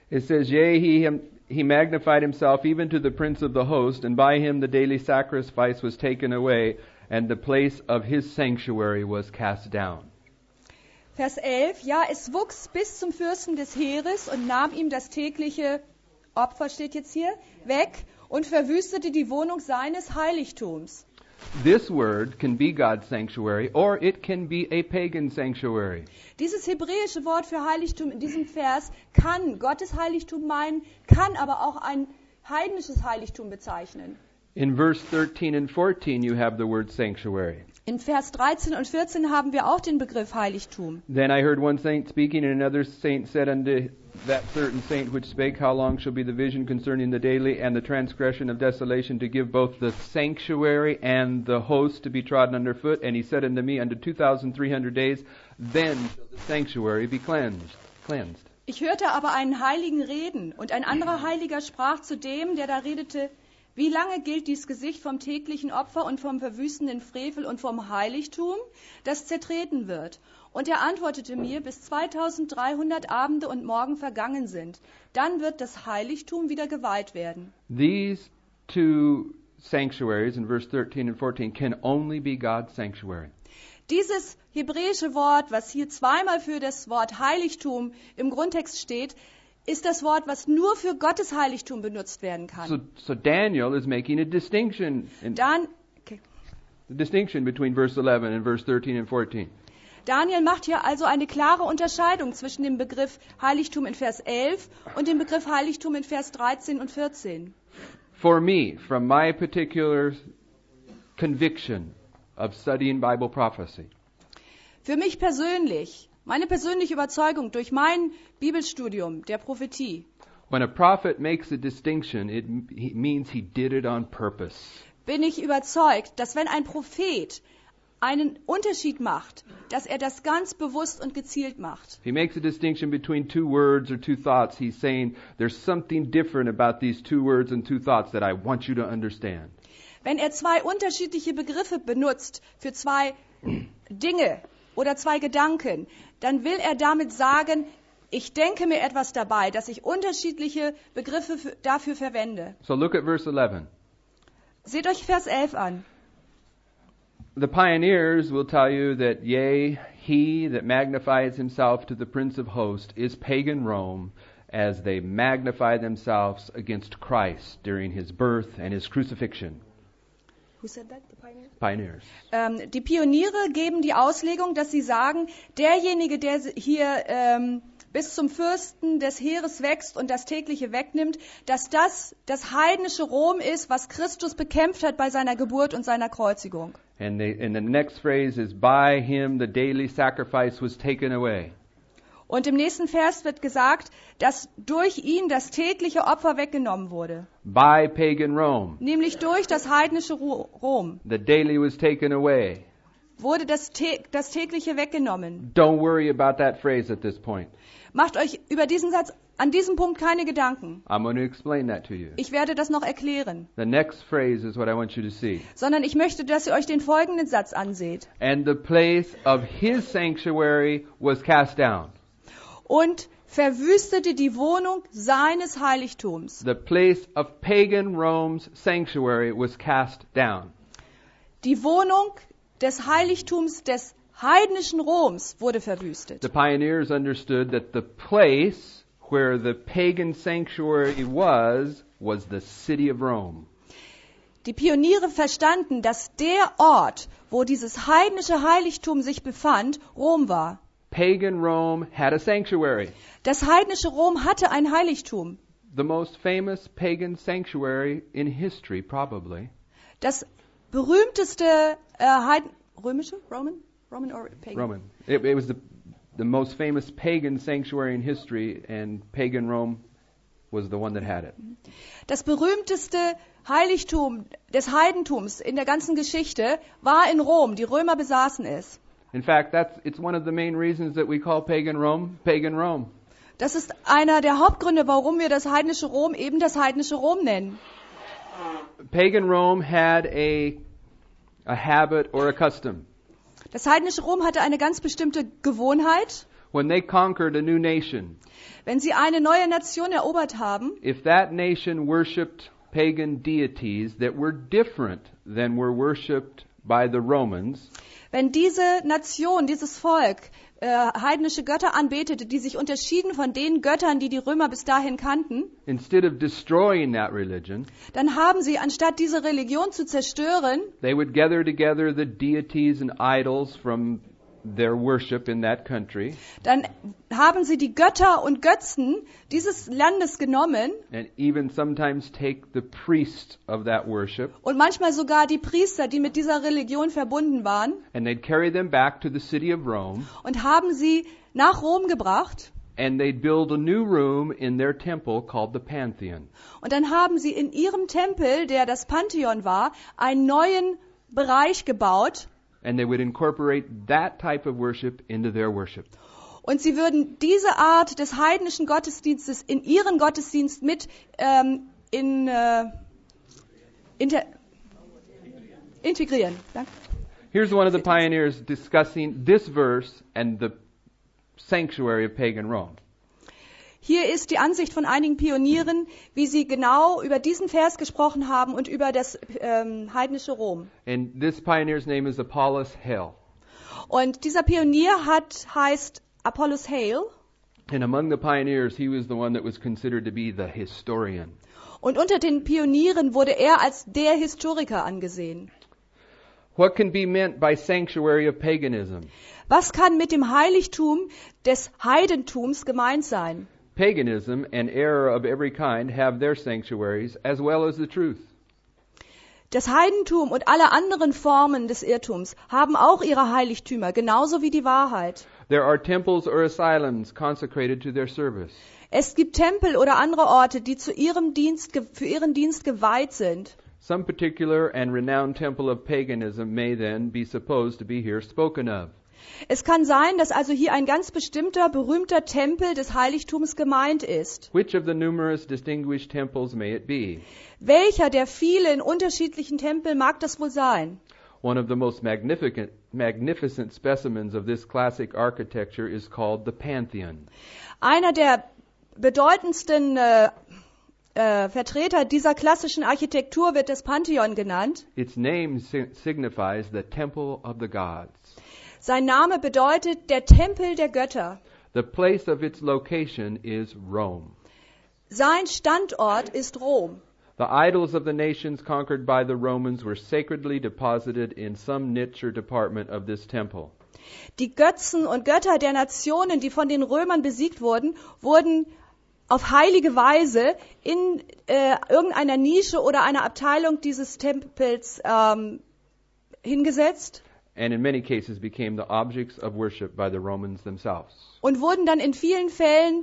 It says, Yea, he magnified himself even to the prince of the host, and by him the daily sacrifice was taken away, and the place of his sanctuary was cast down. Vers 11, ja, es wuchs bis zum Fürsten des Heeres und nahm ihm das tägliche Opfer, steht jetzt hier, weg und verwüstete die Wohnung seines Heiligtums. This word can be God's sanctuary, or it can be a pagan sanctuary. Dieses hebräische Wort für Heiligtum in diesem Vers kann Gottes Heiligtum meinen, kann aber auch ein heidnisches Heiligtum bezeichnen. In verse 13 and 14 you have the word sanctuary. In Vers 13 und 14 haben wir auch den Begriff Heiligtum. Then I heard one saint speaking, and another saint said unto that certain saint which spake, How long shall be the vision concerning the daily and the transgression of desolation, to give both the sanctuary and the host to be trodden under foot? And he said unto me, Unto 2,300 days, then shall the sanctuary be cleansed. Ich hörte aber einen Heiligen reden, und ein anderer Heiliger sprach zu dem, der da redete, wie lange gilt dies Gesicht vom täglichen Opfer und vom verwüstenden Frevel und vom Heiligtum, das zertreten wird? Und er antwortete mir, bis 2300 Abende und Morgen vergangen sind. Dann wird das Heiligtum wieder geweiht werden. These two sanctuaries in verse 13 and 14 can only be God's sanctuary. Dieses hebräische Wort, was hier zweimal für das Wort Heiligtum im Grundtext steht, ist das Wort, was nur für Gottes Heiligtum benutzt werden kann. So Daniel is making a distinction the distinction between verse 11 and verse 13 and 14. Daniel macht hier also eine klare Unterscheidung zwischen dem Begriff Heiligtum in Vers 11 und dem Begriff Heiligtum in Vers 13 und 14. For me, from my particular conviction of studying Bible prophecy, für mich persönlich, meine persönliche Überzeugung durch mein Bibelstudium der Prophetie, when a prophet makes a distinction, it means he did it on purpose. bin ich überzeugt, dass wenn ein Prophet einen Unterschied macht, dass er das ganz bewusst und gezielt macht. If he makes a distinction between two words or two thoughts, he's saying there's something different about these two words and two thoughts that I want you to understand. Wenn er zwei unterschiedliche Begriffe benutzt für zwei Dinge oder zwei Gedanken, dann will er damit sagen, ich denke mir etwas dabei, dass ich unterschiedliche Begriffe dafür verwende. So look at verse 11. Seht euch Vers 11 an. The pioneers will tell you that, yea, he that magnifies himself to the Prince of Hosts is pagan Rome, as they magnify themselves against Christ during his birth and his crucifixion. Who said that? The Pioneers. Die Pioniere geben die Auslegung, dass sie sagen, derjenige, der hier bis zum Fürsten des Heeres wächst und das tägliche wegnimmt, dass das heidnische Rom ist, was Christus bekämpft hat bei seiner Geburt und seiner Kreuzigung. And the next phrase is, by him the daily sacrifice was taken away. Und im nächsten Vers wird gesagt, dass durch ihn das tägliche Opfer weggenommen wurde. By pagan Rome. Nämlich durch das heidnische Rom. The daily was taken away. Wurde das tägliche weggenommen. Don't worry about that phrase at this point. Macht euch über diesen Satz an diesem Punkt keine Gedanken. I'm going to explain that to you. Ich werde das noch erklären. The next phrase is what I want you to see. Sondern ich möchte, dass ihr euch den folgenden Satz anseht. And the place of his sanctuary was cast down. Und verwüstete die Wohnung seines Heiligtums. The place of pagan Rome's sanctuary was cast down. Die Wohnung des Heiligtums des heidnischen Roms wurde verwüstet. The pioneers understood that the place where the pagan sanctuary was the city of Rome. Die Pioniere verstanden, dass der Ort, wo dieses heidnische Heiligtum sich befand, Rom war. Pagan Rome had a sanctuary. Das heidnische Rom hatte ein Heiligtum. The most famous pagan sanctuary in history, probably. Das berühmteste Roman or pagan? Roman. It was the most famous pagan sanctuary in history, and pagan Rome was the one that had it. Das berühmteste Heiligtum des Heidentums in der ganzen Geschichte war in Rom. Die Römer besaßen es. In fact, it's one of the main reasons that we call pagan Rome. Das ist einer der Hauptgründe, warum wir das heidnische Rom eben das heidnische Rom nennen. Pagan Rome had a habit or a custom. Das heidnische Rom hatte eine ganz bestimmte Gewohnheit. when they conquered a new nation, Wenn sie eine neue Nation erobert haben, if that nation worshipped pagan deities that were different than were worshipped by the Romans, wenn diese Nation, dieses Volk heidnische Götter anbetete, die sich unterschieden von den Göttern, die die Römer bis dahin kannten, instead of destroying that religion, dann haben sie, anstatt diese Religion zu zerstören, they would gather together the deities and idols from their worship in that country, dann haben sie die Götter und Götzen dieses Landes genommen and even sometimes take the priests of that worship, und manchmal sogar die Priester, die mit dieser Religion verbunden waren, and they'd carry them back to the city of Rome, und haben sie nach Rom gebracht. and they'd build a new room in their temple called the Pantheon. Und dann haben sie in ihrem Tempel, der das Pantheon war, einen neuen Bereich gebaut. And they would incorporate that type of worship into their worship. Und sie würden diese Art des heidnischen Gottesdienstes in ihren Gottesdienst mit integrieren. Danke. Here's one of the pioneers discussing this verse and the sanctuary of pagan Rome. Hier ist die Ansicht von einigen Pionieren, wie sie genau über diesen Vers gesprochen haben und über das heidnische Rom. And this pioneer's name is Apollos Hale. Und dieser Pionier heißt Apollos Hale. And among the pioneers, he was the one that was considered to be the historian. Und unter den Pionieren wurde er als der Historiker angesehen. What can be meant by sanctuary of paganism? Was kann mit dem Heiligtum des Heidentums gemeint sein? Paganism and error of every kind have their sanctuaries as well as the truth. Das Heidentum und alle anderen Formen des Irrtums haben auch ihre Heiligtümer, genauso wie die Wahrheit. There are temples or asylums consecrated to their service. Es gibt Tempel oder andere Orte, die für ihren Dienst geweiht sind. Some particular and renowned temple of paganism may then be supposed to be here spoken of. Es kann sein, dass also hier ein ganz bestimmter, berühmter Tempel des Heiligtums gemeint ist. Which of the numerous distinguished temples may it be? Welcher der vielen unterschiedlichen Tempel mag das wohl sein? One of the most magnificent specimens of this classic architecture is called the Pantheon. Einer der bedeutendsten Vertreter dieser klassischen Architektur wird das Pantheon genannt. Its name signifies the temple of the gods. Sein Name bedeutet der Tempel der Götter. The place of its location is Rome. Sein Standort ist Rom. The idols of the nations conquered by the Romans were sacredly deposited in some niche or department of this temple. Die Götzen und Götter der Nationen, die von den Römern besiegt wurden, wurden auf heilige Weise in irgendeiner Nische oder einer Abteilung dieses Tempels hingesetzt. And in many cases became the objects of worship by the Romans themselves. Und wurden dann in vielen Fällen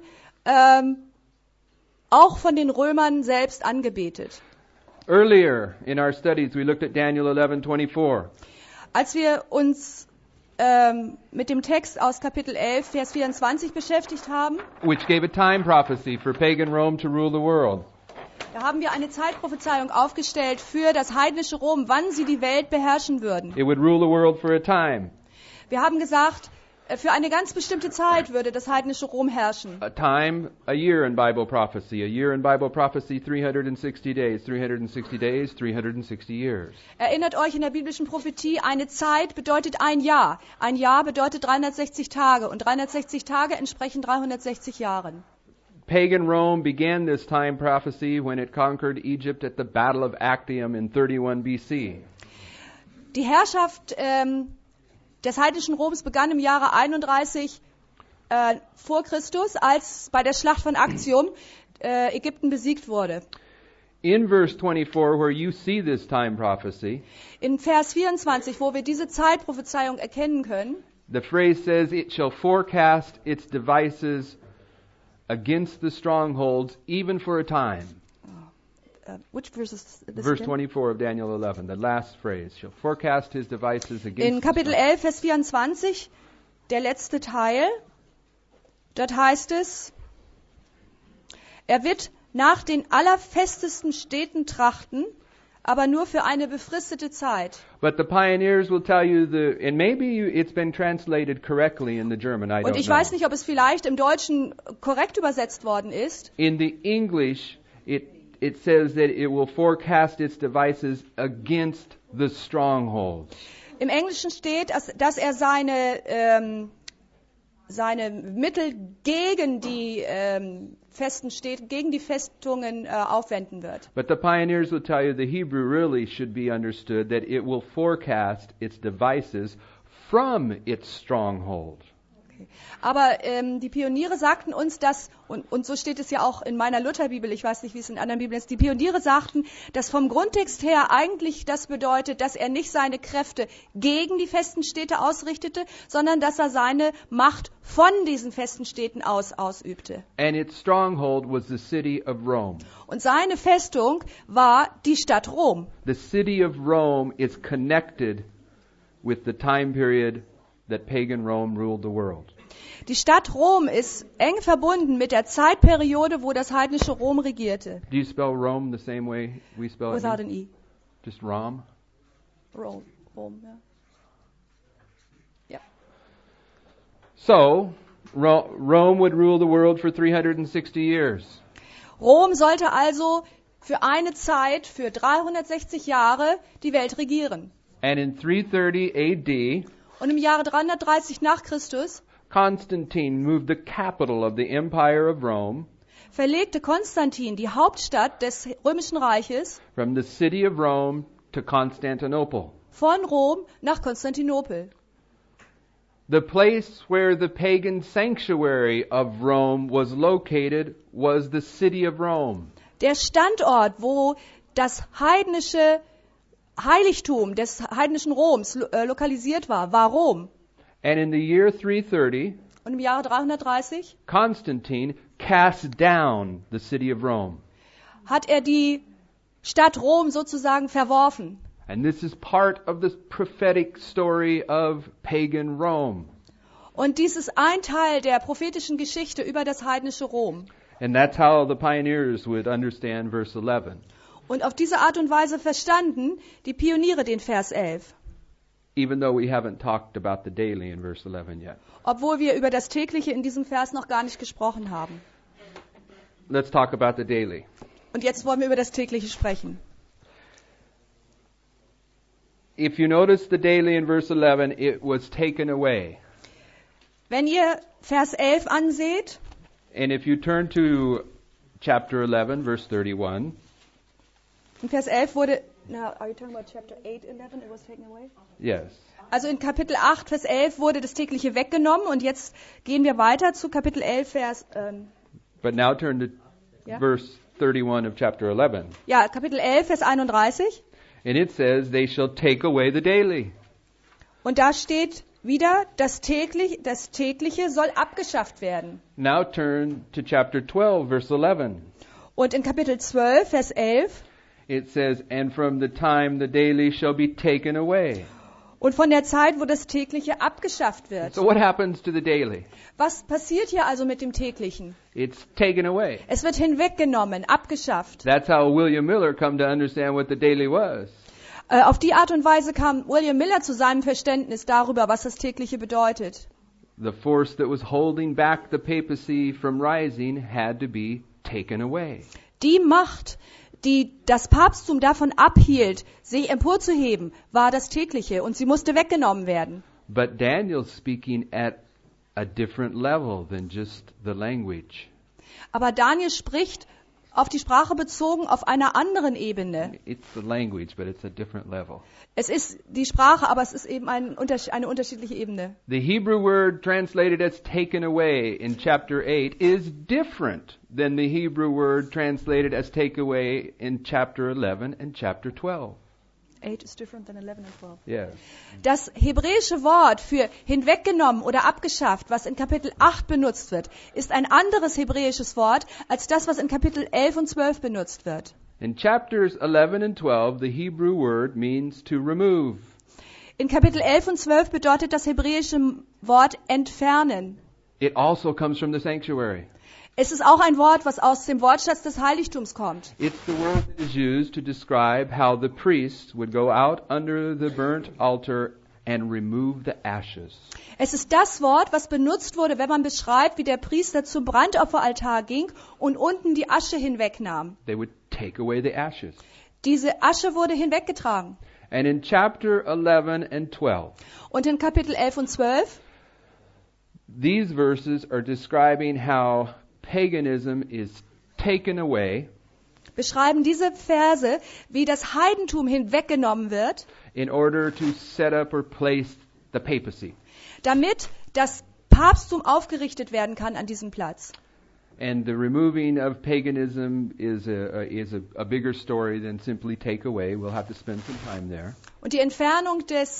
auch von den Römern selbst angebetet. Earlier in our studies we looked at Daniel 11:24. Als wir uns mit dem Text aus Kapitel 11, Vers 24 beschäftigt haben, which gave a time prophecy for pagan Rome to rule the world. da haben wir eine Zeitprophezeiung aufgestellt für das heidnische Rom, wann sie die Welt beherrschen würden. It would rule the world for a time. Wir haben gesagt, für eine ganz bestimmte Zeit würde das heidnische Rom herrschen. A time, a year in Bible prophecy. A year in Bible prophecy, 360 days. 360 days, 360 years. Erinnert euch, in der biblischen Prophetie, eine Zeit bedeutet ein Jahr. Ein Jahr bedeutet 360 Tage. Und 360 Tage entsprechen 360 Jahren. Pagan Rome began this time prophecy when it conquered Egypt at the Battle of Actium in 31 BC. Die Herrschaft des heidnischen Roms begann im Jahre 31 vor Christus, als bei der Schlacht von Actium Ägypten besiegt wurde. In verse 24, where you see this time prophecy, In Vers 24, wo wir diese Zeitprophezeiung erkennen können, the phrase says, "It shall forecast its devices against the strongholds, even for a time." which verse is this Verse again? 24 of Daniel 11, the last phrase, "Shall forecast his devices against In Kapitel 11, Vers 24, der letzte Teil, dort heißt es, er wird nach den allerfestesten Städten trachten, aber nur für eine befristete Zeit. But the pioneers will tell you and maybe it's been translated correctly in the German, I Und don't ich know. weiß nicht, ob es vielleicht im Deutschen korrekt übersetzt worden ist. In the English, it says that it will forecast its devices against the strongholds. Im Englischen steht, dass er seine Mittel gegen die gegen die Festungen aufwenden wird. But the pioneers will tell you the Hebrew really should be understood that it will forecast its devices from its stronghold. Okay. Aber die Pioniere sagten uns, dass, und so steht es ja auch in meiner Lutherbibel, ich weiß nicht, wie es in anderen Bibeln ist, die Pioniere sagten, dass vom Grundtext her eigentlich das bedeutet, dass er nicht seine Kräfte gegen die festen Städte ausrichtete, sondern dass er seine Macht von diesen festen Städten ausübte. And its stronghold was the city of Rome. Und seine Festung war die Stadt Rom. The city of Rome is connected with the time period that pagan Rome ruled the world. Die Stadt Rom ist eng verbunden mit der Zeitperiode, wo das heidnische Rom regierte. Do you spell Rome the same way we spell it? Without an E. Just Rom? Rom, ja. Ja. So, Rome would rule the world for 360 years. Rom sollte also für eine Zeit, für 360 Jahre, die Welt regieren. And in 330 AD, Und im Jahre 330 nach Christus Constantine moved the capital of the Empire of Rome verlegte Konstantin die Hauptstadt des Römischen Reiches from the city of Rome to Constantinople. von Rom nach Konstantinopel. The place where the pagan sanctuary of Rome was located was the city of Rome. Der Standort, wo das heidnische Heiligtum des heidnischen Roms lokalisiert war, war Rom. And in the year 330, Und im Jahre 330 Constantine cast down the city of Rome. hat er die Stadt Rom sozusagen verworfen. And this is part of the prophetic story of pagan Rome. Und dies ist ein Teil der prophetischen Geschichte über das heidnische Rom. And that's how the pioneers would understand verse 11. Und auf diese Art und Weise verstanden die Pioniere den Vers 11. Even though we haven't talked about the daily in verse 11 yet. Obwohl wir über das Tägliche in diesem Vers noch gar nicht gesprochen haben. Let's talk about the daily. Und jetzt wollen wir über das Tägliche sprechen. If you notice the daily in verse 11, it was taken away. Wenn ihr Vers 11 anseht, And if you turn to chapter 11, verse 31, in Vers 11 wurde... Now, are you talking about chapter 8, 11? It was taken away? yes. Also in Kapitel 8, Vers 11 wurde das Tägliche weggenommen und jetzt gehen wir weiter zu Kapitel 11, Vers... But now turn to Yeah. verse 31 of chapter 11. ja, Kapitel 11, Vers 31. And it says, they shall take away the daily. Und da steht wieder, das Tägliche soll abgeschafft werden. Now turn to chapter 12, verse 11. Und in Kapitel 12, Vers 11, It says, and from the time the daily shall be taken away. und von der Zeit, wo das Tägliche abgeschafft wird. So what happens to the daily? Was passiert hier also mit dem Täglichen? It's taken away. Es wird hinweggenommen, abgeschafft. That's how William Miller come to understand what the daily was. Auf die Art und Weise kam William Miller zu seinem Verständnis darüber, was das Tägliche bedeutet. The force that was holding back the papacy from rising had to be taken away. Die Macht, die das Papsttum davon abhielt, sich emporzuheben, war das Tägliche und sie musste weggenommen werden. But Daniel's speaking at a different level than just the language. Aber Daniel spricht auf die Sprache bezogen auf einer anderen Ebene. It's the language, but it's a different level. Es ist die Sprache, aber es ist eben eine unterschiedliche Ebene. The Hebrew word translated as taken away in chapter 8 is different than the Hebrew word translated as take away in chapter 11 and chapter 12. 8 is different than 11 and 12. Yes. Das hebräische Wort für hinweggenommen oder abgeschafft, was in Kapitel 8 benutzt wird, ist ein anderes hebräisches Wort als das, was in Kapitel 11 und 12 benutzt wird. In chapters 11 and 12, the Hebrew word means to remove. In Kapitel 11 und 12 bedeutet das hebräische Wort entfernen. It also comes from the sanctuary. Es ist auch ein Wort, was aus dem Wortschatz des Heiligtums kommt. It's the word that is used to describe how the priest would go out under the burnt altar and remove the ashes. Es ist das Wort, was benutzt wurde, wenn man beschreibt, wie der Priester zum Brandopferaltar ging und unten die Asche hinwegnahm. They would take away the ashes. Diese Asche wurde hinweggetragen. And in chapter 11 and 12, Und in Kapitel 11 und 12, these verses are describing how paganism is taken away beschreiben diese Verse, wie das Heidentum hinweggenommen wird, in order to set up or place the papacy. damit das Papsttum aufgerichtet werden kann an diesem Platz. And the removing of paganism is a bigger story than simply take away. We'll have to spend some time there. Und die Entfernung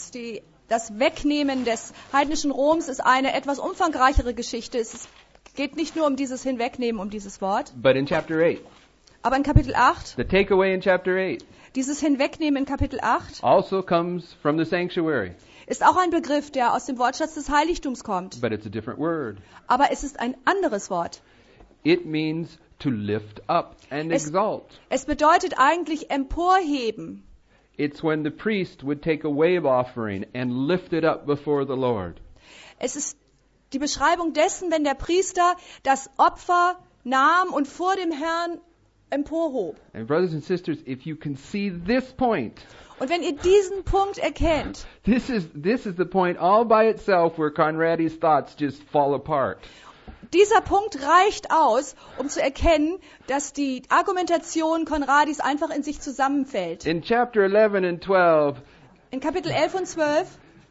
das Wegnehmen des heidnischen Roms ist eine etwas umfangreichere Geschichte. Es geht nicht nur um dieses Hinwegnehmen, um dieses Wort. But in chapter 8, Aber in Kapitel 8, the takeaway in chapter 8 dieses Hinwegnehmen in Kapitel 8, also comes from the sanctuary, ist auch ein Begriff, der aus dem Wortschatz des Heiligtums kommt. but it's a different word. Aber es ist ein anderes Wort. It means to lift up and exalt. Es bedeutet eigentlich emporheben. It's when the priest would take a wave offering and lift it up before the Lord. Es ist die Beschreibung dessen, wenn der Priester das Opfer nahm und vor dem Herrn emporhob. And brothers and sisters, if you can see this point, Und wenn ihr diesen Punkt erkennt, this is the point all by itself where Conradi's thoughts just fall apart. dieser Punkt reicht aus, um zu erkennen, dass die Argumentation Konradis einfach in sich zusammenfällt. In chapter 11 and 12, In Kapitel 11 und 12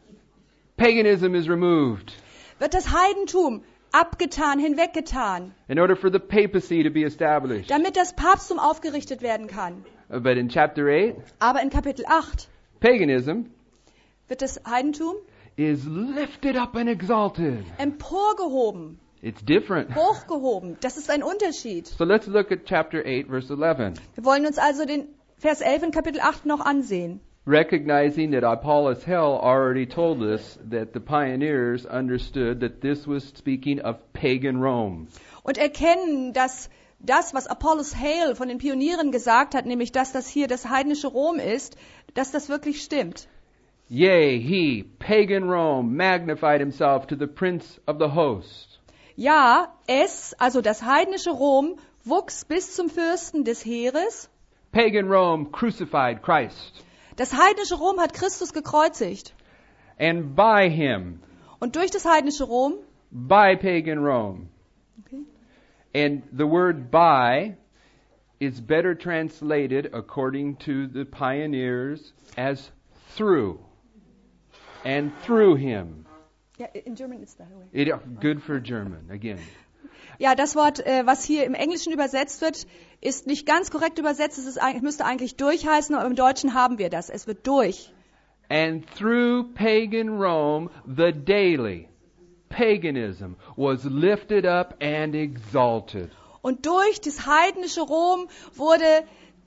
paganism is removed wird das Heidentum abgetan, hinweggetan, in order for the papacy to be established. damit das Papsttum aufgerichtet werden kann. But in chapter 8, Aber in Kapitel 8 paganism wird das Heidentum is lifted up and exalted. emporgehoben, It's different. hochgehoben. Das ist ein Unterschied. So let's look at chapter 8, verse 11. Wir wollen uns also den Vers 11 in Kapitel 8 noch ansehen. Recognizing that Apollos Hell already told us that the pioneers understood that this was speaking of pagan Rome. Und erkennen, dass das, was Apollos Hale von den Pionieren gesagt hat, nämlich dass das hier das heidnische Rom ist, dass das wirklich stimmt. Yea, he, pagan Rome, magnified himself to the prince of the host. Ja, also das heidnische Rom, wuchs bis zum Fürsten des Heeres. Pagan Rome crucified Christ. Das heidnische Rom hat Christus gekreuzigt. And by him, Und durch das heidnische Rom, by pagan Rome. okay, And the word by is better translated, according to the pioneers, as through. And through him. ja, in German ist that way. Good for German, again. Ja, das Wort, was hier im Englischen übersetzt wird, ist nicht ganz korrekt übersetzt. Müsste eigentlich durch heißen, aber im Deutschen haben wir das. Es wird durch. And through pagan Rome, the daily paganism was lifted up and exalted. Und durch das heidnische Rom wurde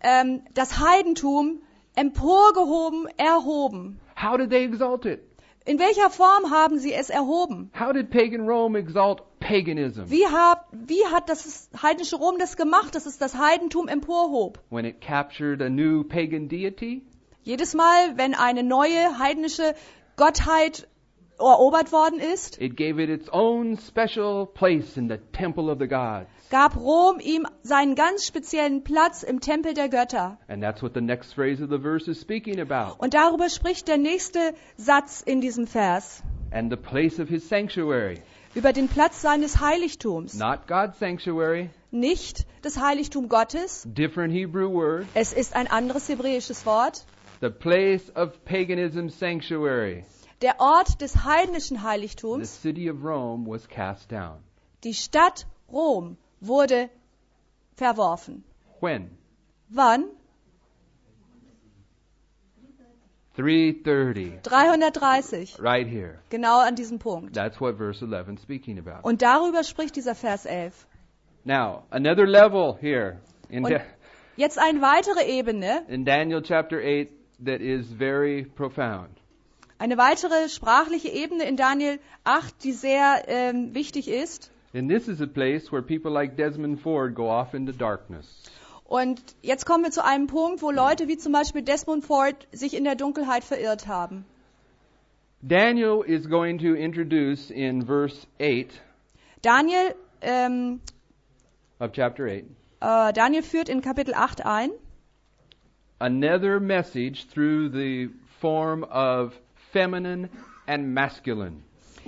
das Heidentum emporgehoben, erhoben. How did they exalt it? In welcher Form haben sie es erhoben? How did pagan Rome exalt paganism? Wie hat das heidnische Rom das gemacht, dass es das Heidentum emporhob? When it captured a new pagan deity? Jedes Mal, wenn eine neue heidnische Gottheit erobert worden ist, It gave it its own special place in the temple of the gods. gab Rom ihm seinen ganz speziellen Platz im Tempel der Götter. And that's what the next phrase of the verse is speaking about. Und darüber spricht der nächste Satz in diesem Vers. And the place of his sanctuary. Über den Platz seines Heiligtums. Not God's sanctuary. Nicht das Heiligtum Gottes. Different Hebrew word. Es ist ein anderes hebräisches Wort. The place of paganism's sanctuary. Der Ort des heidnischen The Heiligtums, city of Rome was cast down. die Stadt Rom, wurde verworfen. When? Wann? 330. 330. Right here. Genau an diesem Punkt. That's what verse 11 is speaking about. Und darüber spricht dieser Vers 11. Now, another level here in, Und jetzt eine weitere Ebene, in Daniel chapter 8 that is very profound. eine weitere sprachliche Ebene in Daniel 8, die sehr wichtig ist. And this is a place where people like Desmond Ford go off into darkness. Und jetzt kommen wir zu einem Punkt, wo Leute wie zum Beispiel Desmond Ford sich in der Dunkelheit verirrt haben. Daniel is going to introduce in verse 8 Daniel of chapter 8 Daniel führt in Kapitel 8 ein another message through the form of feminine and masculine.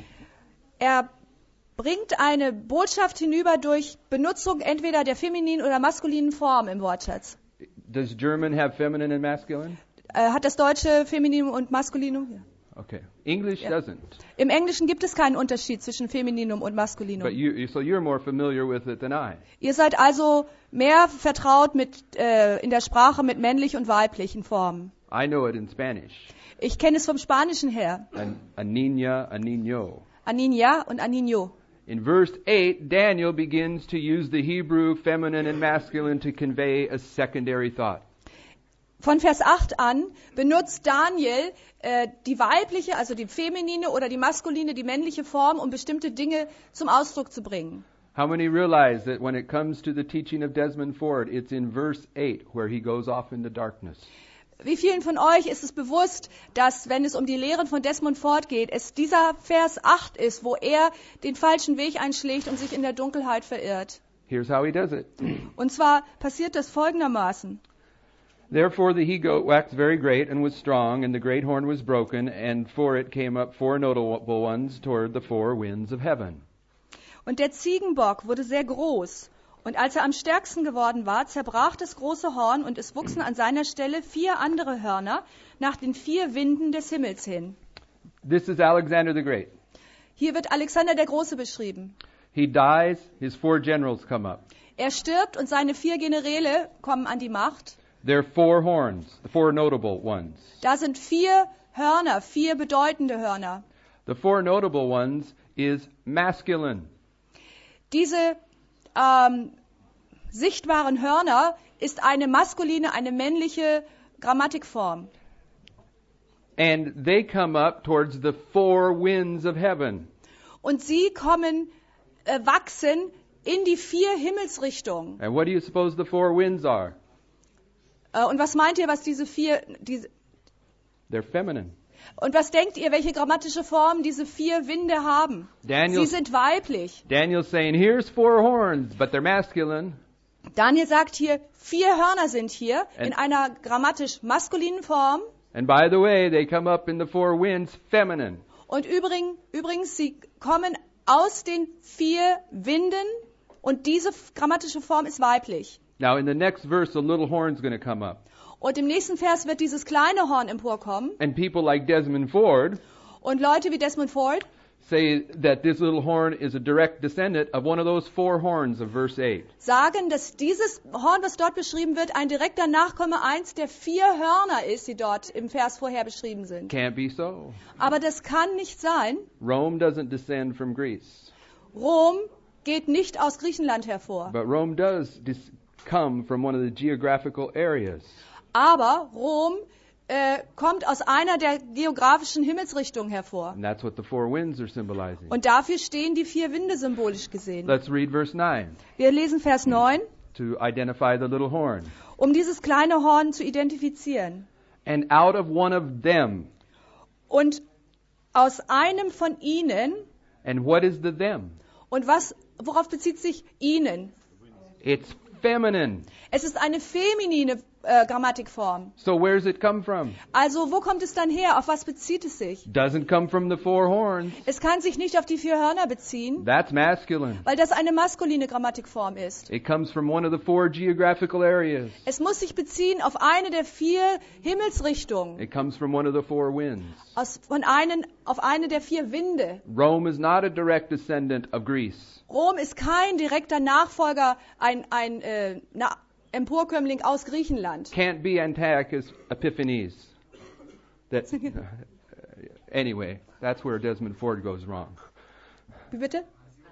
Er bringt eine Botschaft hinüber durch Benutzung entweder der femininen oder maskulinen Form im Wortschatz. Does German have feminine and masculine? Hat das Deutsche Femininum und Maskulinum? Ja. Okay. English doesn't. Im Englischen gibt es keinen Unterschied zwischen Femininum und Maskulinum. But so you're more familiar with it than I. Ihr seid also mehr vertraut in der Sprache mit männlich und weiblichen Formen. I know it in Spanish. Ich kenne es vom Spanischen her. A niña, a niño. A niña und a niño. In verse 8, Daniel begins to use the Hebrew feminine and masculine to convey a secondary thought. Von Vers 8 an benutzt Daniel die weibliche, also die feminine oder die maskuline, die männliche Form, um bestimmte Dinge zum Ausdruck zu bringen. How many realize that when it comes to the teaching of Desmond Ford, it's in verse 8 where he goes off into darkness? Wie vielen von euch ist es bewusst, dass, wenn es um die Lehren von Desmond Ford geht, es dieser Vers 8 ist, wo er den falschen Weg einschlägt und sich in der Dunkelheit verirrt? Here's how he does it. Und zwar passiert das folgendermaßen. Therefore the he-goat waxed very great and was strong, and the great horn was broken, and for it came up 4 notable ones toward the 4 winds of heaven. Und der Ziegenbock wurde sehr groß. Und als er am stärksten geworden war, zerbrach das große Horn, und es wuchsen an seiner Stelle 4 andere Hörner nach den 4 Winden des Himmels hin. This is Alexander the Great. Hier wird Alexander der Große beschrieben. He dies, his 4 generals come up. Er stirbt und seine 4 Generäle kommen an die Macht. There are 4 horns, the 4 notable ones. Da sind 4 Hörner, 4 bedeutende Hörner. The 4 notable ones is masculine. Diese sichtbaren Hörner ist eine maskuline, eine männliche Grammatikform. And they come up towards the 4 winds of heaven. Und sie wachsen in die 4 Himmelsrichtungen. And what do you suppose the 4 winds are? Und was meint ihr, was diese 4... They're feminine. Und was denkt ihr, welche grammatische Form diese 4 Winde haben? Sie sind weiblich. Daniel's saying, here's 4 horns, but they're masculine. Daniel sagt hier, 4 Hörner sind hier in einer grammatisch maskulinen Form. And by the way, they come up in the 4 winds feminine. Und übrigens, sie kommen aus den 4 Winden und diese grammatische Form ist weiblich. Now in the next verse, a little horn's going to come up. Und im nächsten Vers wird dieses kleine Horn emporkommen. And people like Desmond Ford Und Leute wie Desmond Ford say that this little horn is a direct descendant of one of those 4 horns of verse 8. sagen, dass dieses Horn, was dort beschrieben wird, ein direkter Nachkomme eins der 4 Hörner ist, die dort im Vers vorher beschrieben sind. Can't be so. Aber das kann nicht sein. Rome doesn't descend from Greece. Rom geht nicht aus Griechenland hervor. But Rome does come from one of the geographical areas. Aber Rom kommt aus einer der geografischen Himmelsrichtungen hervor. And that's what the 4 winds are symbolizing. Und dafür stehen die 4 Winde symbolisch gesehen. Let's read verse 9 Wir lesen Vers 9, to identify the little horn. um dieses kleine Horn zu identifizieren. And out of one of them. Und aus einem von ihnen. And what is the them? Und worauf bezieht sich ihnen? It's feminine. Es ist eine feminine Grammatikform. So where's it come from? Also wo kommt es dann her? Auf was bezieht es sich? Doesn't come from the 4 horns. Es kann sich nicht auf die 4 Hörner beziehen, That's masculine. weil das eine maskuline Grammatikform ist. It comes from one of the 4 geographical areas. Es muss sich beziehen auf eine der 4 Himmelsrichtungen. It comes from one of the 4 winds. Auf eine der 4 Winde. Rome is not a direct descendant of Greece. Rom ist kein direkter Nachfolger, ein Emporkömmling aus Griechenland. Can't be Antiochus Epiphanes. Anyway, that's where Desmond Ford goes wrong. Wie bitte?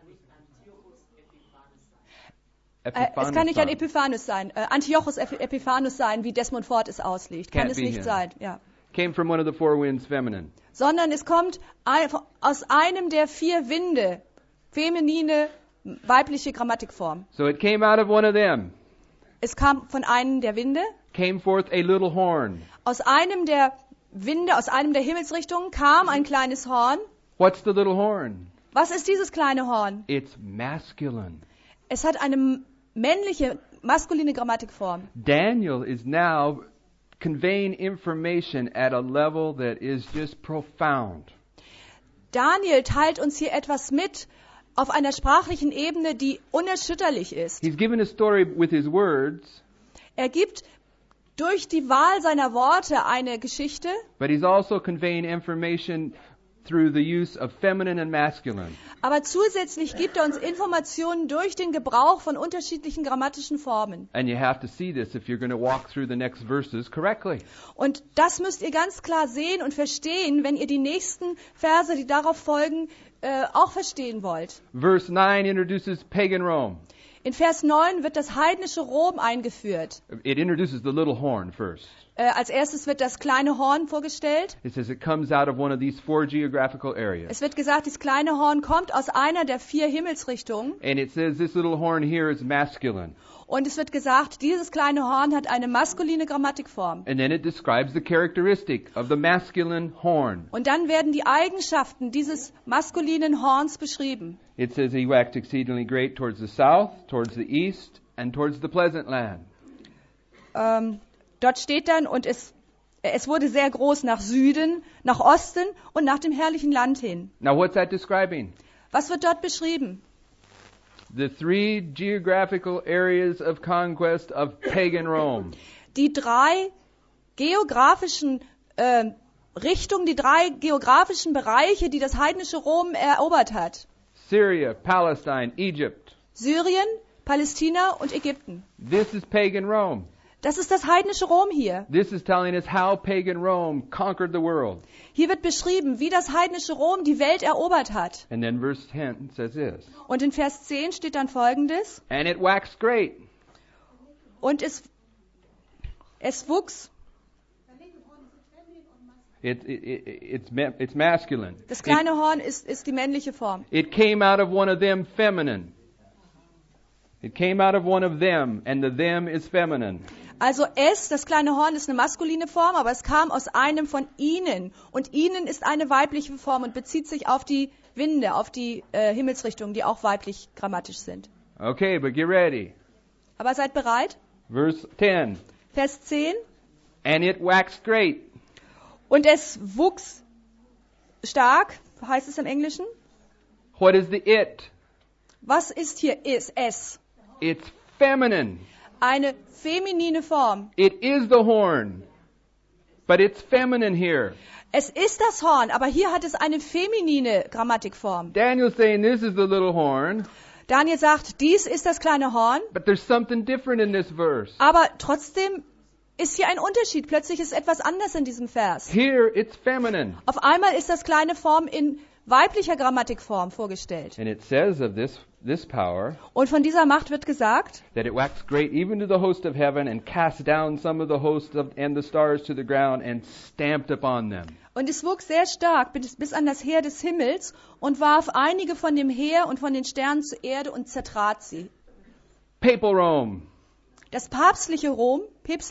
Epiphanes Es kann nicht ein Epiphanes sein, Antiochus Epiphanes sein, wie Desmond Ford es auslegt. Kann Can't es be nicht him. sein, ja. Came from one of the 4 winds feminine. Sondern es kommt aus einem der 4 Winde, feminine, weibliche Grammatikform. So it came out of one of them. Es kam von einem der Winde. Came forth a little horn. Aus einem der Winde, aus einem der Himmelsrichtungen kam ein kleines Horn. What's the little horn? Was ist dieses kleine Horn? It's masculine. Es hat eine männliche, maskuline Grammatikform. Daniel is now conveying information at a level that is just profound. Daniel teilt uns hier etwas mit auf einer sprachlichen Ebene, die unerschütterlich ist. He's given a story with his words, Er gibt durch die Wahl seiner Worte eine Geschichte, but he's also conveying information through the use of feminine and masculine. aber zusätzlich gibt er uns Informationen durch den Gebrauch von unterschiedlichen grammatischen Formen. And you have to see this if you're going to walk through the next verses correctly. Und das müsst ihr ganz klar sehen und verstehen, wenn ihr die nächsten Verse, die darauf folgen, auch verstehen wollt. Verse 9 introduces pagan Rome. In Vers 9 wird das heidnische Rom eingeführt. It introduces the little horn first. Als erstes wird das kleine Horn vorgestellt. It says it comes out of one of these 4 geographical areas. Es wird gesagt, das kleine Horn kommt aus einer der 4 Himmelsrichtungen. And it says this little horn here is masculine. Und es wird gesagt, dieses kleine Horn hat eine maskuline Grammatikform. And then it describes the characteristic of the masculine horn. Und dann werden die Eigenschaften dieses maskulinen Horns beschrieben. It says he waxed exceedingly great towards the south, towards the east, and towards the pleasant land. Dort steht dann, und es wurde sehr groß nach Süden, nach Osten und nach dem herrlichen Land hin. Now what's that describing? Was wird dort beschrieben? The 3 geographical areas of conquest of pagan Rome. Die 3 geografischen Richtungen, die 3 geografischen Bereiche, die das heidnische Rom erobert hat. Syria, Palestine, Egypt. Syrien, Palästina und Ägypten. This is pagan Rome. Das ist das heidnische Rom hier. This is telling us how pagan Rome conquered the world. Hier wird beschrieben, wie das heidnische Rom die Welt erobert hat. And then verse 10 says this. Und in Vers 10 steht dann Folgendes. And it waxed great. Und es wuchs. It's masculine. Das kleine Horn ist die männliche Form. It came out of one of them feminine. It came out of one of them, and the them is feminine. Also das kleine Horn ist eine maskuline Form, aber es kam aus einem von ihnen. Und ihnen ist eine weibliche Form und bezieht sich auf die Winde, auf die Himmelsrichtungen, die auch weiblich grammatisch sind. Okay, but get ready. Aber seid bereit? Verse 10. Vers 10. And it waxed great. Und es wuchs stark, heißt es im Englischen. What is the it? Was ist hier es? It's feminine. Eine feminine Form. It is the horn, but it's feminine here. Es ist das Horn, aber hier hat es eine feminine Grammatikform. Daniel's saying this is the little horn, Daniel sagt, dies ist das kleine Horn, but there's something different in this verse. aber trotzdem ist hier ein Unterschied. Plötzlich ist etwas anders in diesem Vers. Here it's feminine. Auf einmal ist das kleine Form in weiblicher Grammatikform vorgestellt. And it says of this power Und von dieser Macht wird gesagt, that it waxed great even to the host of heaven and cast down some of the hosts and the stars to the ground and stamped upon them. und es wuchs sehr stark bis an das Heer des Himmels und warf einige von dem Heer und von den Sternen zur Erde und zertrat sie. Papal Rome. Das päpstliche Rom,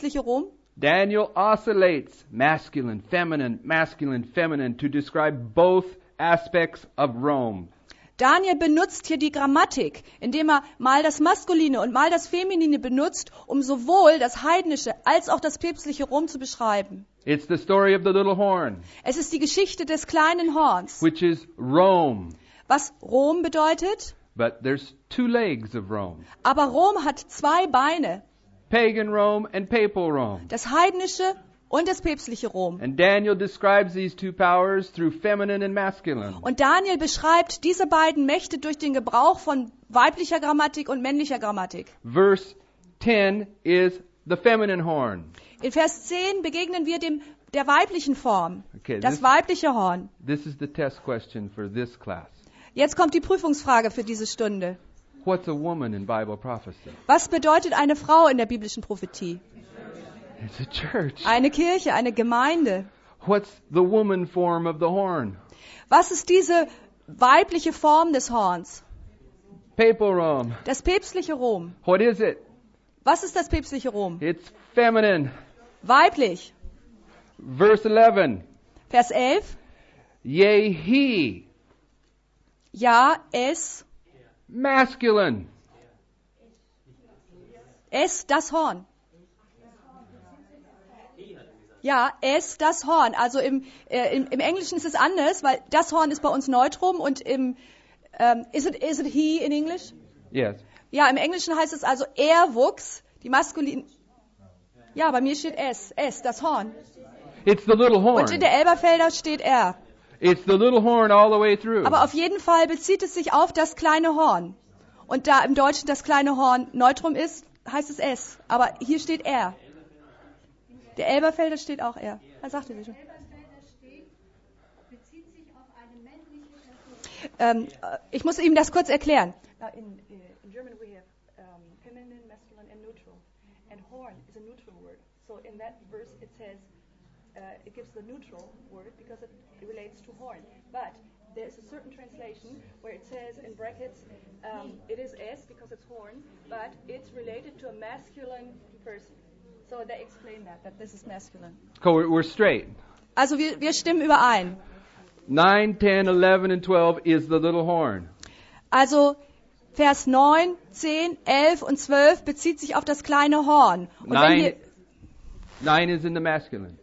Daniel oscillates masculine, feminine to describe both aspects of Rome. Daniel benutzt hier die Grammatik, indem er mal das Maskuline und mal das Feminine benutzt, um sowohl das heidnische als auch das päpstliche Rom zu beschreiben. It's the story of the little horn, Es ist die Geschichte des kleinen Horns, which is Rome. was Rom bedeutet. But there's 2 legs of Rome. Aber Rom hat 2 Beine, Pagan Rome and papal Rome. das heidnische und das päpstliche Rom. And Daniel describes these 2 powers through feminine and masculine. Und Daniel beschreibt diese beiden Mächte durch den Gebrauch von weiblicher Grammatik und männlicher Grammatik. Verse 10 is the feminine horn. In Vers 10 begegnen wir der weiblichen Form, Okay, das weibliche Horn. This is the test question for this class. Jetzt kommt die Prüfungsfrage für diese Stunde. What's a woman in Bible prophecy? Was bedeutet eine Frau in der biblischen Prophetie? It's a church. Eine Kirche, eine Gemeinde. What's the woman form of the horn? Was ist diese weibliche Form des Horns? Papal Rome. Das päpstliche Rom. What is it? Was ist das päpstliche Rom? It's feminine. Weiblich. Verse 11. Vers 11. Yea, he. Ja, es. Masculine. Es, das Horn. Ja, es, das Horn. Also im Englischen ist es anders, weil das Horn ist bei uns Neutrum und is it he in English? Yes. Ja, im Englischen heißt es also er wuchs, die maskulin. Ja, bei mir steht es, das Horn. It's the little horn. Und in der Elberfelder steht er. It's the little horn all the way through. Aber auf jeden Fall bezieht es sich auf das kleine Horn. Und da im Deutschen das kleine Horn Neutrum ist, heißt es es. Aber hier steht er. Der Elberfelder steht auch er. Er sagte sie schon. Ich muss ihm das kurz erklären. Now in German we have feminine, masculine and neutral. And horn is a neutral word. So in that verse it says, it gives the neutral word because it relates to horn. But there's a certain translation where it says in brackets, it is S because it's horn, but it's related to a masculine person. So they explain that this is masculine. So we're straight. Also wir stimmen überein. 9, 10, 11, and 12 is the little horn. Also Vers 9, 10, 11 und 12 bezieht sich auf das kleine Horn. Und 9 is in the masculine.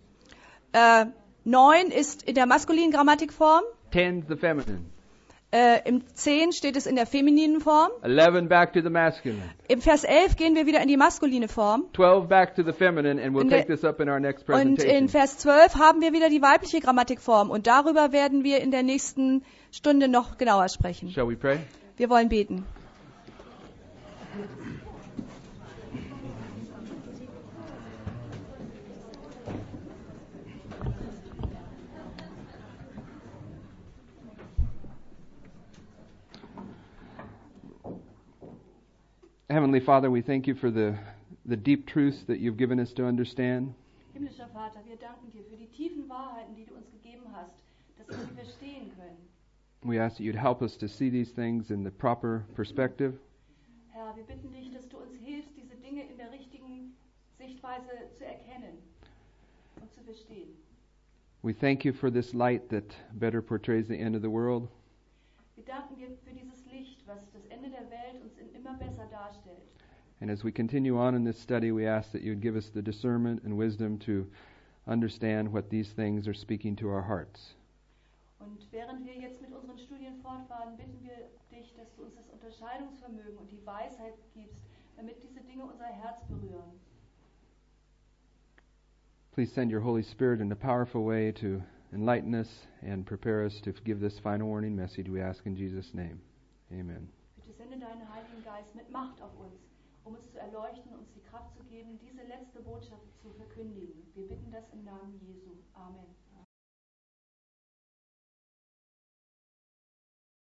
9 ist in der maskulinen Grammatikform. 10 is the feminine. Im 10 steht es in der femininen Form. 11 back to the masculine. Im Vers 11 gehen wir wieder in die maskuline Form. 12 back to the feminine, and we'll take this up in our next Und presentation. in Vers 12 haben wir wieder die weibliche Grammatikform. Und darüber werden wir in der nächsten Stunde noch genauer sprechen. Shall we pray? Wir wollen beten. Heavenly Father, we thank you for the deep truths that you've given us to understand. Himmlischer Vater, wir danken dir für die tiefen Wahrheiten, die du uns gegeben hast, dass wir sie verstehen können. We ask that you'd help us to see these things in the proper perspective. Herr, wir bitten dich, dass du uns hilfst, diese Dinge in der richtigen Sichtweise zu erkennen und zu verstehen. We thank you for this light that better portrays the end of the world. Wir danken dir für dieses Licht, was das Ende der Welt uns immer besser darstellt. And as we continue on in this study, we ask that you'd give us the discernment and wisdom to understand what these things are speaking to our hearts. Und während wir jetzt mit unseren Studien fortfahren, bitten wir dich, dass du uns das Unterscheidungsvermögen und die Weisheit gibst, damit diese Dinge unser Herz berühren. Please send your Holy Spirit in a powerful way to enlighten us and prepare us to give this final warning message, we ask in Jesus' name. Amen. Bitte sende deinen Heiligen Geist mit Macht auf uns, um uns zu erleuchten, uns die Kraft zu geben, diese letzte Botschaft zu verkündigen. Wir bitten das im Namen Jesu. Amen.